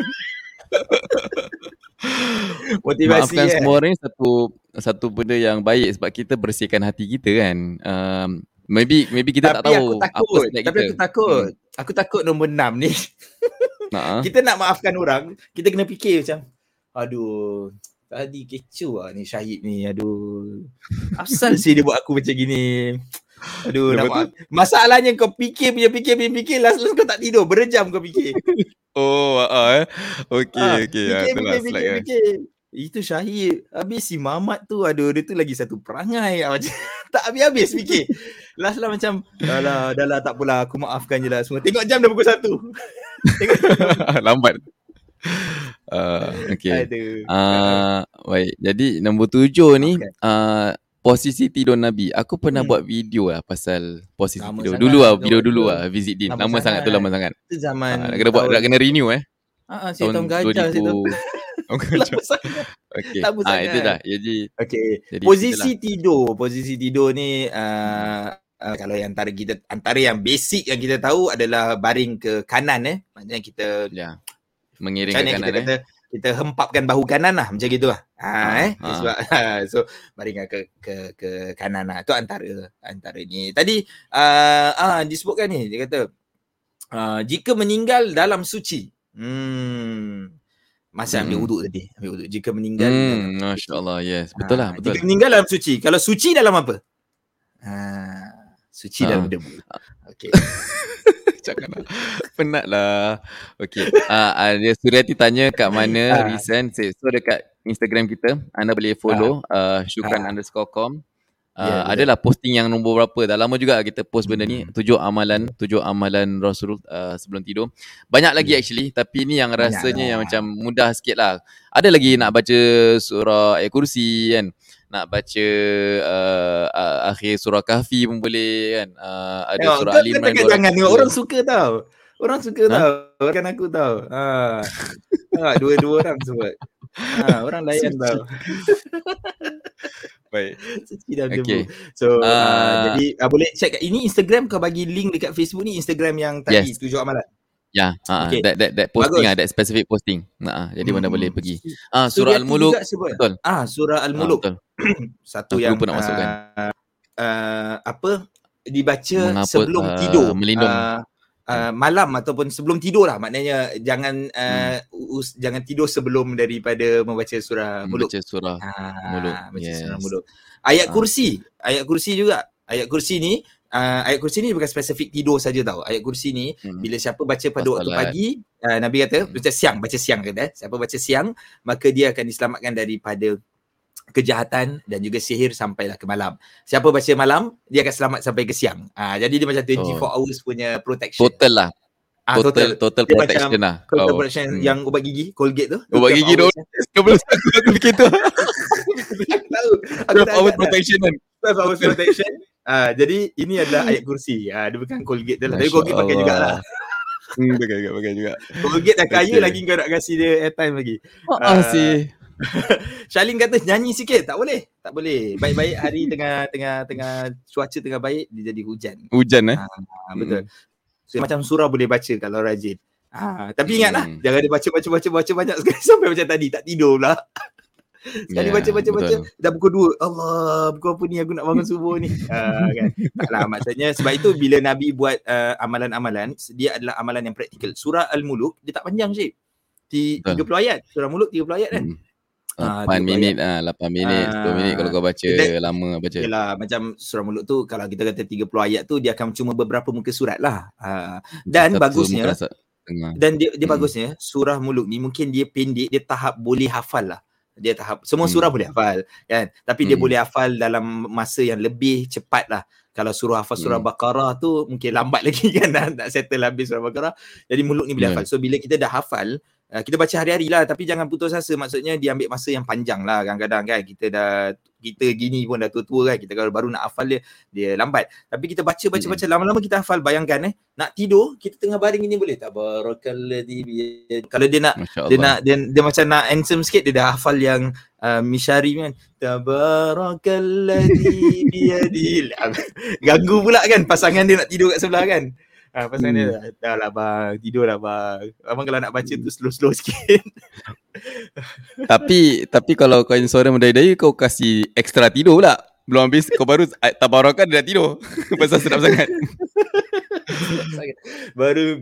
motivasi maafkan kan? semua orang ni satu satu benda yang baik sebab kita bersihkan hati kita kan. Um, maybe maybe kita tapi tak tahu aku takut, apa tapi kita. aku takut. Hmm. Aku takut nombor enam ni. Nah. Kita nak maafkan orang, kita kena fikir macam aduh, tadi kecoh lah ni Syahid ni. Aduh. Asal sih dia buat aku macam gini. Aduh, nak maaf. Masalahnya kau fikir punya fikir punya fikir last last kau tak tidur, berjam kau fikir. Oh, uh, eh. Okey, ah, okey. Fikir, ah, fikir, fikir, like fikir. Itu Syahid. Habis si Mamat tu, aduh, dia tu lagi satu perangai. Macam tak habis-habis fikir. Last lah macam, dah lah, dah lah, tak apalah, aku maafkan je lah semua. Tengok jam dah pukul satu. Tengok jam. Lambat. Uh, okey. Uh, baik, jadi nombor tujuh ni, okay. uh, posisi tidur Nabi. Aku pernah hmm. buat video lah pasal posisi lama tidur. Dulu lah, video dulu lah, visit din. Lama, lama sangat tu, lama sangat. Itu zaman. Ha, kena buat, nak kena renew eh. Ha, saya tahun gajah situ. Tahun gajah. Okey. Ah, itu dah. Jadi, okey. Posisi itulah. tidur, posisi tidur ni uh, uh, kalau yang antara kita antara yang basic yang kita tahu adalah baring ke kanan eh. Maknanya kita ya. Mengiring ke kanan kita eh. Kata, kita hempapkan bahu kanan lah macam gitu lah. Ha, ha, eh ha. Sebab so baring ke ke ke kanan lah. Tu antara antara ni. Tadi uh, ah disebutkan ni dia kata uh, jika meninggal dalam suci. Hmm. Masa hmm. ambil wuduk tadi, ambil wuduk. Jika meninggal hmm, masya-Allah, yes. Betul lah, betul. Jika meninggal dalam suci. Kalau suci dalam apa? Ha, suci ha. dalam debu. Okey. Janganlah. Penat lah. Okay. Uh, ada Suryati tanya kat mana recent. So dekat Instagram kita, anda boleh follow uh, Syukran uh. underscore com. Uh, yeah, adalah posting yang nombor berapa. Dah lama juga kita post benda ni. Tujuh amalan. Tujuh amalan Rasul uh, sebelum tidur. Banyak lagi yeah. actually. Tapi ni yang rasanya yeah. yang macam mudah sikit lah. Ada lagi nak baca surah Ayatul Kursi kan. Nak baca uh, uh, akhir surah Kahfi pun boleh kan. Uh, ada ya, surah Al-Imran. Jangan tengok orang suka tau. Orang suka ha? tau. Kan aku tau. Ha. Ha, dua-dua orang sebut. Ha, orang layan tau. Baik. Okay. So uh, uh, jadi uh, boleh check ini Instagram kau bagi link dekat Facebook ni Instagram yang tadi yes. tujuh amalan. Ya, yeah, okay. that that that posting ah, that specific posting. Nah, jadi hmm. mana boleh pergi. Ah, surah Al-Muluk. Betul. Ah, surah Al-Muluk. Ah, Satu aku yang pun nak masukkan. Uh, uh, apa dibaca Mengapa, sebelum uh, tidur. Melindung. Uh, uh, malam ataupun sebelum tidur lah. Maknanya jangan uh, hmm. us, jangan tidur sebelum daripada membaca surah Muluk. Membaca surah ah, Muluk. Baca yes. surah Muluk. Ayat ah. kursi. Ayat kursi juga. Ayat kursi ni uh, ayat kursi ni bukan spesifik tidur saja tau. Ayat kursi ni hmm. bila siapa baca pada waktu Solat. pagi, uh, Nabi kata hmm. baca siang, baca siang kata eh. Siapa baca siang maka dia akan diselamatkan daripada kejahatan dan juga sihir sampailah ke malam. Siapa baca malam, dia akan selamat sampai ke siang. Ah, jadi dia macam twenty-four oh. hours punya protection. Total lah. Ah, total total, total protection lah. Total oh. protection hmm. yang ubat gigi, Colgate tu. Ubat gigi tu. Sebelum aku fikir tu. Aku tahu. twelve hours protection kan. twelve hours protection. Ah, jadi ini adalah ayat kursi. Ah, dia bukan Colgate tu lah. Tapi Colgate pakai jugalah. Hmm, pakai juga, pakai juga. Colgate dah kaya okay. lagi kau nak kasih dia airtime lagi. Oh, ah, sih. Shalin kata nyanyi sikit, tak boleh. Tak boleh. Baik-baik hari tengah tengah tengah cuaca tengah baik dia jadi hujan. Hujan eh? Ha, betul. So, macam surah boleh baca kalau rajin. Ha, tapi ingatlah hmm. jangan dia baca baca baca baca banyak sekali sampai macam tadi tak tidur pula. Sekali yeah, baca baca betul. baca dah pukul dua. Allah, pukul apa ni aku nak bangun subuh ni. Ha, kan. Taklah maksudnya sebab itu bila Nabi buat uh, amalan-amalan dia adalah amalan yang praktikal. Surah Al-Muluk dia tak panjang Syed. tiga puluh ayat. Surah Muluk tiga puluh ayat kan. Hmm. lapan minit ah lapan minit sepuluh minit kalau kau baca dan, lama baca. Yalah macam surah Muluk tu kalau kita kata tiga puluh ayat tu dia akan cuma beberapa muka surat lah. Ha, dan Satu bagusnya dan dia, dia hmm. bagusnya surah Muluk ni mungkin dia pendek, dia tahap boleh hafal lah. Dia tahap semua surah hmm. boleh hafal kan, tapi hmm. dia boleh hafal dalam masa yang lebih cepat lah. Kalau suruh hafal surah hmm. Baqarah tu mungkin lambat lagi kan, dah tak settle habis surah Baqarah. Jadi Muluk ni boleh yeah. hafal. So bila kita dah hafal, Uh, kita baca hari-hari lah, tapi jangan putus asa. Maksudnya dia ambil masa yang panjang lah. Kadang-kadang kan kita dah kita gini pun dah tua-tua kan, kita kalau baru nak hafal dia dia lambat. Tapi kita baca baca baca lama-lama kita hafal. Bayangkan eh nak tidur kita tengah baring ini boleh tabarakalladzi bi, kalau dia nak dia nak dia, dia macam nak handsome sikit, dia dah hafal yang uh, Mishari kan, tabarakalladzi biyadil. Ganggu pula kan pasangan dia nak tidur kat sebelah kan. Ah, pasal hmm. dia dah lah bang, tidur lah bang. Abang kalau nak baca tu slow-slow sikit. tapi tapi kalau kau suara mendai-dai kau kasih ekstra tidur pula. Belum habis kau baru tabarakan dia dah tidur. Pasal sedap sangat. Baru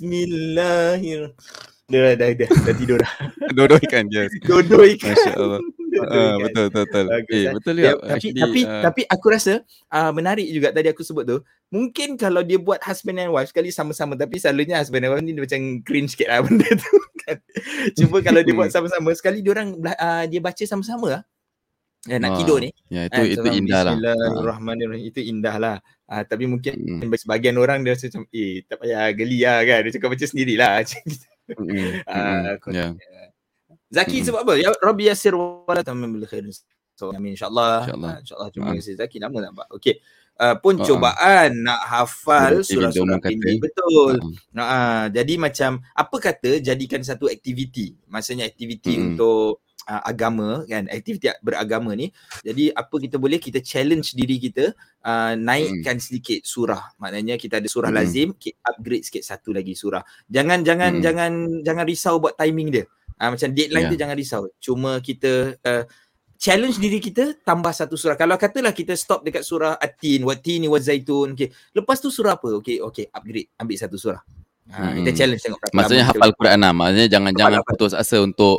bismillahir. Dah dah dah, dah tidur dah. Dodo ikan je. Dodo ikan. Masya-Allah. Ah, betul betul betul. Eh, betul juga. Ya, tapi Actually, tapi uh, tapi aku rasa uh, menarik juga tadi aku sebut tu. Mungkin kalau dia buat husband and wife sekali sama-sama, tapi selalunya husband and wife ni dia macam cringe sikit lah benda tu kan. Cuba kalau dia buat sama-sama sekali dia orang uh, dia baca sama-sama lah. Ya, nak tidur ni. Ya, itu eh, itu indah lah. Bismillahirrahmanirrahim. Itu indah lah. Uh, tapi mungkin hmm. sebahagian orang dia rasa macam eh tak payah geli lah kan. Dia cakap baca sendirilah macam gitu. Mm, uh, mm, yeah. Zaki mm. sebab apa? Ya Rabbi yassir wala tamamil khairin. So amin insyaallah. Insyaallah. Insyaallah terima kasih Zaki, nama nampak. Okey. Uh, pun uh, cubaan uh. nak hafal surah-surah pendek betul. Uh. Uh, jadi macam apa kata jadikan satu aktiviti. Maksudnya aktiviti mm. untuk uh, agama kan, aktiviti beragama ni. Jadi apa kita boleh kita challenge diri kita uh, naikkan mm. sedikit surah. Maknanya kita ada surah mm. lazim, kita upgrade sikit satu lagi surah. Jangan jangan mm. jangan jangan risau buat timing dia. Uh, macam deadline yeah. tu jangan risau. Cuma kita uh, challenge diri kita tambah satu surah. Kalau katalah kita stop dekat surah At-Tin, Wat-Tini Waz-Zaitun, okey. Lepas tu surah apa? Okey, okey, upgrade, ambil satu surah. Ha, hmm. kita challenge tengok berapa. Maksudnya hafal Quran lah. Maksudnya jangan hafal, jangan hafal. putus asa untuk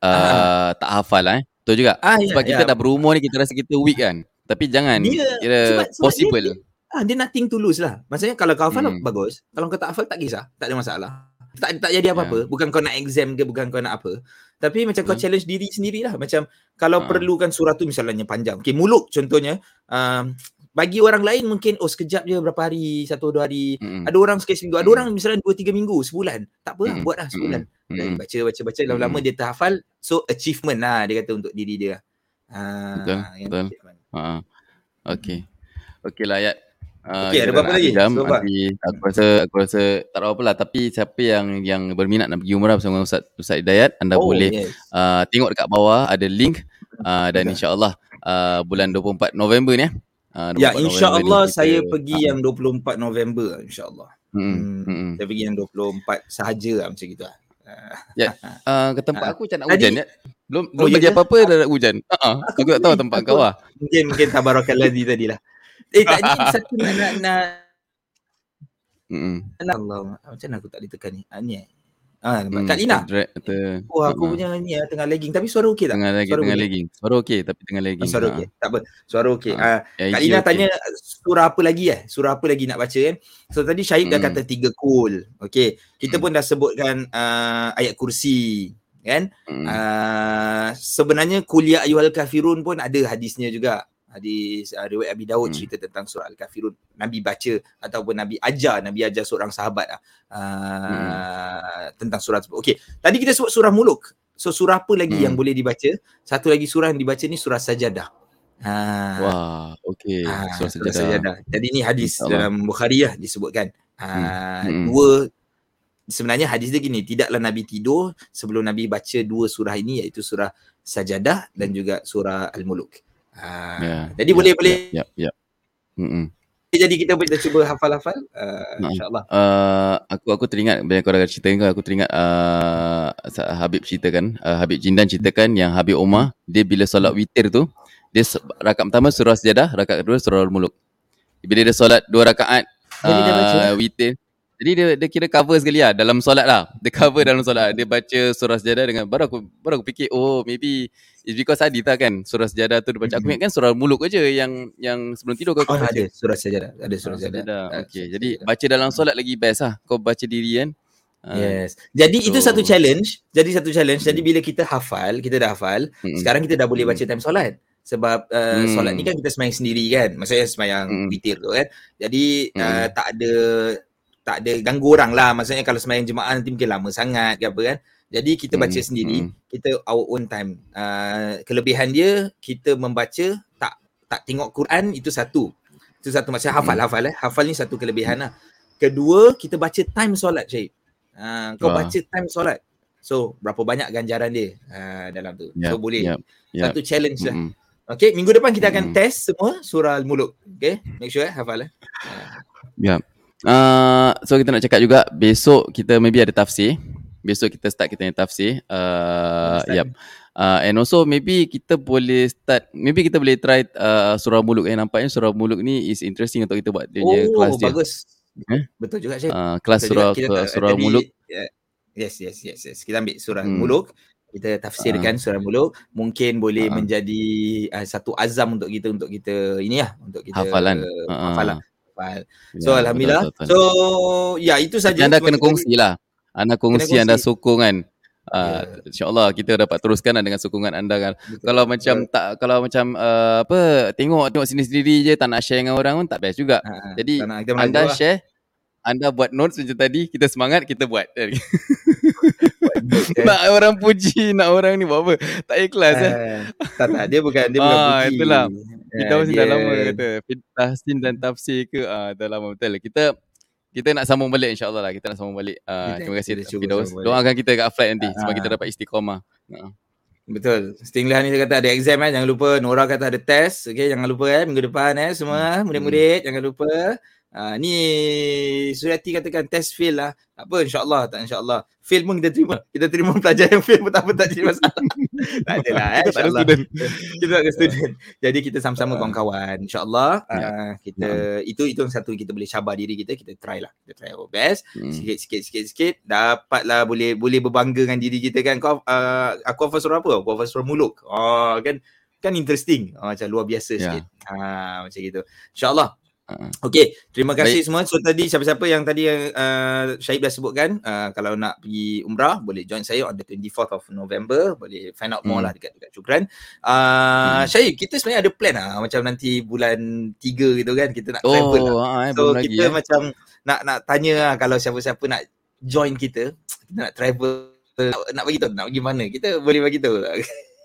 uh, tak hafal lah eh. Betul juga. Ah, sebab ya, kita ya. dah berumur ni kita rasa kita weak kan. Tapi jangan dia, kira sebab, sebab possible. Dia, dia, ah, dia nothing to lose lah. Maksudnya kalau kau hafal hmm. bagus. Kalau kau tak hafal tak kisah, tak ada masalah. Tak tak jadi apa-apa. Yeah. Bukan kau nak exam ke, bukan kau nak apa. Tapi macam kau hmm. challenge diri sendirilah. Macam kalau ha. perlukan surah tu misalnya panjang. Okay, Muluk contohnya. Um, bagi orang lain mungkin oh sekejap je berapa hari, satu dua hari. Hmm. Ada orang sekali seminggu. Ada hmm. orang misalnya dua tiga minggu, sebulan. Tak apa lah, hmm. buat lah sebulan. Hmm. Baca, baca, baca. Lama-lama hmm. dia terhafal. So achievement lah dia kata untuk diri dia. Ha, betul, betul. Ha. Okay. Okay lah Ayat. Uh, okay, ada berapa lagi? Jam, nanti, aku rasa aku rasa tak tahu apalah, tapi siapa yang yang berminat nak pergi umrah bersama Ustaz Ustaz Hidayat, anda oh, boleh yes. uh, tengok dekat bawah ada link uh, dan insya-Allah uh, bulan dua puluh empat November ni uh, ya insya-Allah saya kita, pergi uh, yang dua puluh empat November insya-Allah. Hmm, hmm. Saya pergi yang dua puluh empat sahaja lah, macam gitu lah. Ya, uh, ke tempat aku macam nak hujan ya. Belum belum oh, lagi ya? apa-apa dah nak hujan. Uh-huh. Aku, aku tak tahu tempat kau lah. Mungkin mungkin tabarakalladzi tadilah. Eh tak ni satu nak nak nak mm. Allah macam mana aku tak ditekan ni ah, ni Ah, lambat. Hmm, Kak Lina. Drag atau Oh, aku uh-uh. punya ni ah, tengah lagging tapi suara okey tak? Tengah lagi Suara tengah boleh? lagging. Suara okey tapi tengah Oh, lagging. suara Ha. okey. Tak apa. Suara okey. Ha. Ah, Kak A I G Lina okey. tanya surah apa lagi eh? Surah apa lagi nak baca kan? So tadi Syahib dah Hmm. kata tiga kul. Okey. Kita Hmm. pun dah sebutkan uh, ayat kursi kan? Hmm. Uh, sebenarnya kul ya ayyuhal kafirun pun ada hadisnya juga. Hadis uh, riwayat Abi Daud Hmm. cerita tentang surah Al-Kafirun. Nabi baca ataupun Nabi ajar, Nabi ajar seorang sahabat uh, Hmm. tentang surah tersebut. Okey. Tadi kita sebut surah Muluk. So surah apa lagi Hmm. yang boleh dibaca? Satu lagi surah yang dibaca ni surah Sajadah. Ha. Wah, okey. Ha, Surah surah Sajadah. Sajadah. Jadi ni hadis InsyaAllah. dalam Bukhari lah disebutkan. Ha, Hmm. Hmm. dua sebenarnya hadis dia gini, tidaklah Nabi tidur sebelum Nabi baca dua surah ini iaitu surah Sajadah dan juga surah Al-Muluk. Ha, Ya. jadi Ya. boleh Ya. boleh Ya. Ya. Hmm. jadi kita kita cuba hafal-hafal uh, Ha. insya-Allah. Uh, aku aku teringat bila kau dah cerita kau, aku teringat uh, Habib ceritakan, uh, Habib Jindan ceritakan yang Habib Omar dia bila solat witir tu, dia rakaat pertama surah Sajadah, rakaat kedua surah Al-Muluk. Bila dia solat dua rakaat Jadi dia baca uh, witir, jadi dia dia kira cover sekali lah dalam solat lah. Dia cover dalam solat. Dia baca surah Sajadah dengan baru aku baru aku fikir oh maybe it's because hadis lah kan. Surah Sajadah tu dia baca. Aku ingat kan surah Al-Muluk aja yang yang sebelum tidur kau Oh, baca. ada surah Sajadah, ada surah Ah, Sajadah. Sajadah. Uh, Okey. surah Jadi Sajadah. baca dalam solat lagi best lah. Kau baca diri kan. Uh, Yes. Jadi so, itu satu challenge. Jadi satu challenge. Jadi bila kita hafal, kita dah hafal, mm-mm. sekarang kita dah boleh Mm-mm. baca time solat. Sebab uh, Mm. solat ni kan kita sembahyang sendiri kan. Maksudnya sembahyang Mm-mm. witir tu kan. Jadi uh, Mm-mm. tak ada tak ada ganggu orang lah. Maksudnya kalau sembahyang jemaah nanti mungkin lama sangat ke apa kan. Jadi kita baca Mm-mm. sendiri, Mm-mm. kita our own time. Uh, kelebihan dia kita membaca tak tak tengok Quran itu satu. Itu satu maksudnya hafal Mm-mm. hafal eh. Hafal ni satu kelebihan lah. Kedua, kita baca time solat Syed. Uh, kau Wah. baca time solat. So, berapa banyak ganjaran dia uh, dalam tu. Yep. So, boleh. Yep. Yep. Satu challenge lah. Mm-mm. Okay, minggu depan kita akan Mm-mm. test semua surah Al-Muluk. Okay, make sure eh, hafal eh. Uh. Ya. Yep. Uh, so kita nak cakap juga besok kita maybe ada tafsir. Besok kita start kita punya tafsir. Uh, yep. Uh, and also maybe kita boleh start, maybe kita boleh try uh, surah Muluk. Eh, nampaknya surah Muluk ni is interesting untuk kita buat dia punya Oh, kelas dia. bagus. Eh? Betul juga Syed. Uh, kelas Betul surah juga. Kita ke, tak, surah jadi, Muluk. uh, yes, yes, yes, yes. Kita ambil surah Hmm. Muluk. Kita tafsirkan uh. surah Muluk. Mungkin boleh uh. menjadi uh, satu azam untuk kita untuk kita ini lah, untuk kita hafalan. Uh, hafalan. Hafal. So Ya, alhamdulillah. betul, betul, betul. So ya itu saja. Anda kena kongsi lah. Anda kongsi, anda sokongan. Uh, yeah. InsyaAllah kita dapat teruskan dengan sokongan anda kan. Betul, kalau betul. macam tak kalau macam uh, apa tengok tengok sendiri-sendiri je tak nak share dengan orang pun tak best juga. Ha, Jadi nak, anda lah. share, anda buat notes macam tadi, kita semangat kita buat. Nak orang puji, nak orang ni buat apa? Tak ikhlas uh, eh. Tak tak, dia bukan dia bukan ah, puji. Itulah. Kita pun dia... dah lama kata tahsin dan tafsir ke ah dah lama betul. Kita kita nak sambung balik insya-Allah lah. Kita nak sambung balik. Uh, terima kasih Firdaus. Doakan kita kat flight nanti supaya kita dapat istiqamah. Uh. Betul. Stinglah ni dia kata ada exam eh, jangan lupa. Nora kata ada test. Okey, jangan lupa eh minggu depan eh semua hmm. murid-murid jangan lupa. Uh, ni Suriati katakan test fail lah. Tak apa, insya-Allah, tak insya-Allah. Fail pun kita terima. Kita terima pelajar yang fail pun tak apa, tak jadi masalah. Tak adalah eh, insya-Allah. Kita tak ada student. Jadi kita sama-sama kawan-kawan insya-Allah. Uh, yeah. Kita yeah. itu itu satu kita boleh cabar diri kita, kita try lah. Kita try our best. Hmm. Sikit-sikit sikit-sikit dapatlah boleh boleh berbangga dengan diri kita kan. Kau uh, aku hafal surah apa? Aku hafal surah Muluk. Oh, kan kan interesting. Oh, macam luar biasa yeah. sikit. Ha, macam gitu. Insya-Allah. Okey, terima kasih Baik. semua. So tadi siapa-siapa yang tadi yang uh, Syahib dah sebutkan, uh, kalau nak pergi umrah boleh join saya on the twenty-fourth of November. Boleh find out more hmm. lah dekat dekat Syukran. Uh, hmm. Syahib, kita sebenarnya ada plan lah macam nanti bulan tiga gitu kan, kita nak oh, travel lah. Ah, so lagi, kita eh. macam nak nak tanya lah kalau siapa-siapa nak join kita, kita nak travel, nak, nak bagi tahu nak pergi mana. Kita boleh bagi tahu tak?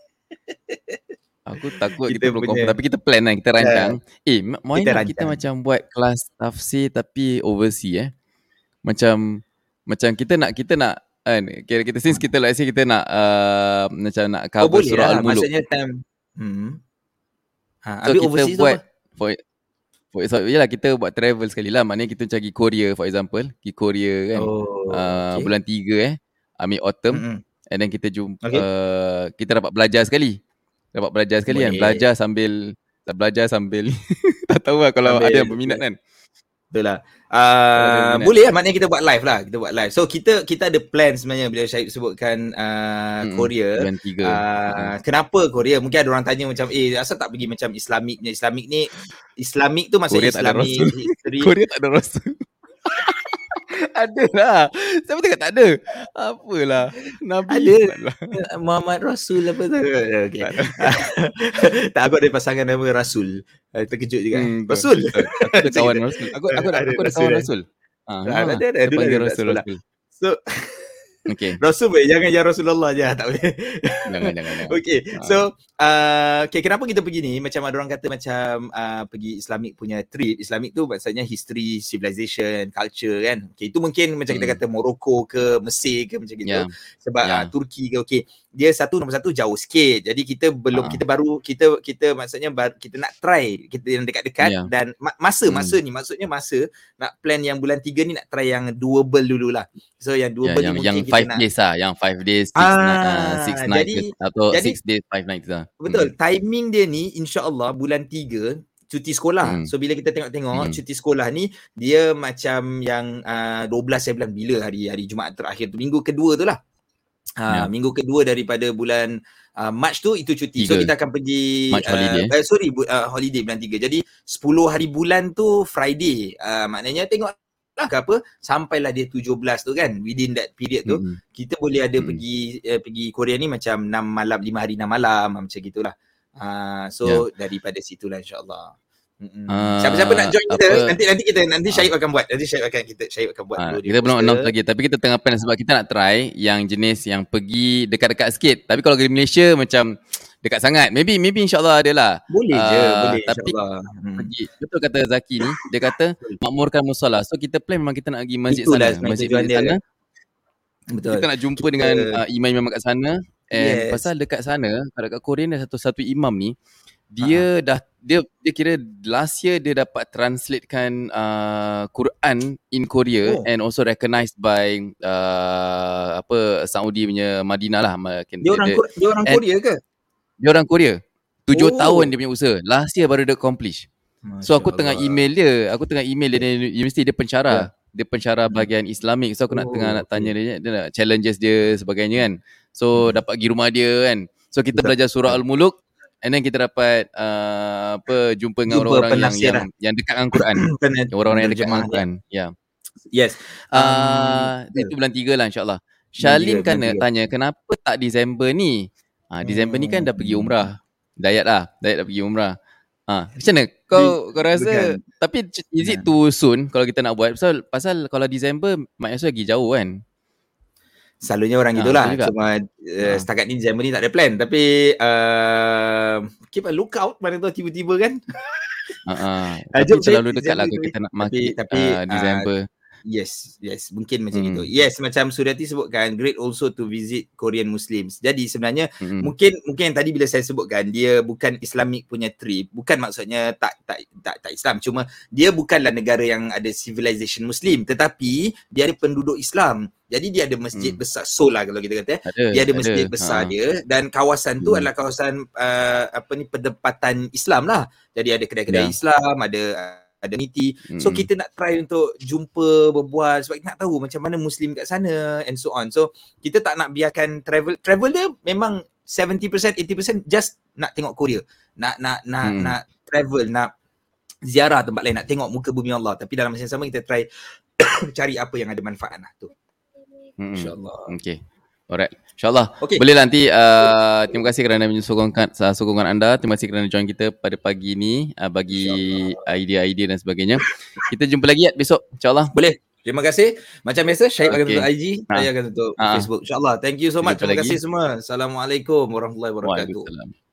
Aku takut kita, kita belum confirm, tapi kita plan lah, kita rancang. Uh, eh, why kita, not kita macam buat kelas tafsir tapi overseas eh. Macam macam kita nak kita nak kan, kira kita since kita like say kita nak uh, macam nak cover oh, surah lah. Al-Muluk. Maksudnya time. Hmm. Ha, so kita buat for for example, yalah kita buat travel sekali lah. Maknanya kita pergi Korea for example, pergi Korea kan. Oh, uh, okay. Bulan tiga eh, ambil autumn. Mm-hmm. And then kita jumpa okay. uh, kita dapat belajar sekali. Dapat belajar sekali Boleh. kan. Belajar sambil Belajar sambil tak tahu lah kalau sambil, ada yang berminat kan. Betul lah. Uh, boleh lah, maknanya kita buat live lah. Kita buat live. So kita kita ada plan sebenarnya bila Syahib sebutkan uh, hmm, Korea. Bulan tiga. Uh, hmm. Kenapa Korea? Mungkin ada orang tanya macam, eh asal tak pergi macam Islamik punya. Islamik ni, Islamik tu maksudnya Islamik history. Korea tak ada Rasul. Ada lah. Siapa cakap tak ada? Apalah. Nabi ada Muhammad Rasul apa tu. Okay. Tak, aku ada pasangan nama Rasul. Terkejut juga. Hmm, Rasul. Betul. Aku ada kawan Rasul. Aku aku ada, aku ada kawan Rasul. Ah, ada ada ada. Dia panggil Rasul Rasul. So okay. Rasul boleh, jangan ya Rasulullah je, tak boleh. Jangan jangan. jangan. Okay. So uh, okay, kenapa kita pergi ni? Macam ada orang kata macam uh, pergi Islamic punya trip. Islamic tu maksudnya history, civilization, culture kan. Okay, itu mungkin macam hmm. kita kata Morocco ke Mesir ke macam gitu. Yeah. Sebab yeah. Uh, Turki ke okay. Dia satu nombor satu jauh sikit. Jadi kita belum uh. kita baru kita kita maksudnya bar, kita nak try kita yang dekat-dekat yeah. dan ma- masa hmm. masa ni maksudnya masa nak plan yang bulan tiga ni nak try yang doable dululah. So yang doable yeah, ni yang, mungkin yang kita five nak days lah, yang five days six ah, night, uh, six nights jadi, atau jadi, six days five nights lah. Betul. Hmm. Timing dia ni insya-Allah bulan tiga cuti sekolah. Hmm. So bila kita tengok-tengok hmm. cuti sekolah ni dia macam yang uh, dua belas saya bilang bila hari hari Jumaat terakhir tu, minggu kedua tu lah. Ha, yeah. Minggu kedua daripada bulan uh, March tu itu cuti. tiga. So kita akan pergi March holiday. Uh, uh, sorry uh, holiday bulan tiga. Jadi sepuluh hari bulan tu Friday. Uh, maknanya tengok lah ke apa sampailah dia tujuh belas tu kan, within that period tu mm-hmm. kita boleh ada mm-hmm. pergi uh, pergi Korea ni macam enam malam, lima hari enam malam macam gitulah. Uh, so yeah. daripada situlah insya-Allah. Mm-hmm. Uh, Siapa-siapa nak join kita apa, nanti nanti kita nanti Syahib uh, akan buat. Nanti Syahib akan kita Syahib akan buat. Uh, kita belum announce lagi tapi kita tengah plan sebab kita nak try yang jenis yang pergi dekat-dekat sikit. Tapi kalau di Malaysia macam dekat sangat. Maybe maybe insya-Allah adalah. Boleh uh, je, boleh tapi insya-Allah. Hmm. Pergi. Betul kata Zaki ni, dia kata makmurkan musalla. So kita plan memang kita nak pergi masjid itulah sana, masjid di sana. Betul. Kita nak jumpa kita, dengan uh, imam-imam kat sana. And yes. pasal dekat sana, dekat Korea ada satu-satu imam ni, dia uh-huh. dah dia dia kira last year dia dapat translatekan uh, Quran in Korea oh. and also recognized by uh, apa Saudi punya Madinah lah. Dia orang dia, dia orang Korea ke? Dia orang Korea. Tujuh oh. tahun dia punya usaha. Last year baru dia accomplish. Masya so aku Allah. tengah email dia. Aku tengah email dia dari universiti. Dia pencara. Yeah. Dia pencara bahagian Islamik. So aku nak oh, tengah nak tanya dia, dia nak challenges dia sebagainya kan. So hmm. dapat pergi rumah dia kan. So kita Betul. belajar surah Al-Muluk. And then kita dapat uh, apa jumpa dengan jumpa orang-orang yang, yang yang dekat dengan Quran. Orang-orang yang dekat dengan Quran. Ya. Yeah. Yes. Uh, um, itu bulan tiga lah insya-Allah. Shalin kan tanya kenapa tak Disember ni? Ha, Disember ni kan dah pergi umrah. Dayat lah. Dayat dah pergi umrah. Ha, macam mana? Kau, kau rasa, bukan. Tapi is it too soon kalau kita nak buat? Pasal, pasal kalau Disember, maknanya lagi jauh kan? Selalunya orang ha, itulah. Cuma uh, ha. setakat ni Disember ni tak ada plan. Tapi, uh, keep a lookout mana tu tiba-tiba kan? Ha, ha. Tapi terlalu dekat lah kita nak maki tapi, uh, Disember. Uh, Yes, yes, mungkin macam hmm. itu. Yes, macam Suriati sebutkan, great also to visit Korean Muslims. Jadi sebenarnya hmm. mungkin mungkin tadi bila saya sebutkan dia bukan Islamic punya trip, bukan maksudnya tak tak tak tak Islam, cuma dia bukanlah negara yang ada civilization Muslim, tetapi dia ada penduduk Islam. Jadi dia ada masjid hmm. besar Seoul lah kalau kita kata. Ada, dia ada masjid ada. besar ha. dia dan kawasan tu hmm. adalah kawasan uh, apa ni pendapatan Islam lah. Jadi ada kedai-kedai ya. Islam, ada ada niti. So mm-hmm. kita nak try untuk jumpa, berbual sebab kita nak tahu macam mana Muslim kat sana and so on. So kita tak nak biarkan travel travel dia memang seventy percent eighty percent just nak tengok Korea. Nak nak nak mm. nak travel, nak ziarah tempat lain, nak tengok muka bumi Allah. Tapi dalam masa yang sama kita try cari apa yang ada manfaat lah tu. Mm-hmm. InsyaAllah. Okay. Alright. InsyaAllah. Okay. Boleh nanti uh, terima kasih kerana menyokongkan uh, sokongan anda. Terima kasih kerana join kita pada pagi ni uh, bagi idea-idea dan sebagainya. Kita jumpa lagi ya besok. InsyaAllah. Boleh. Terima kasih. Macam biasa Syahib okay. akan tutup I G, ha. saya akan tutup ha. Facebook. InsyaAllah. Thank you so much. Terima kasih semua. Assalamualaikum warahmatullahi wabarakatuh.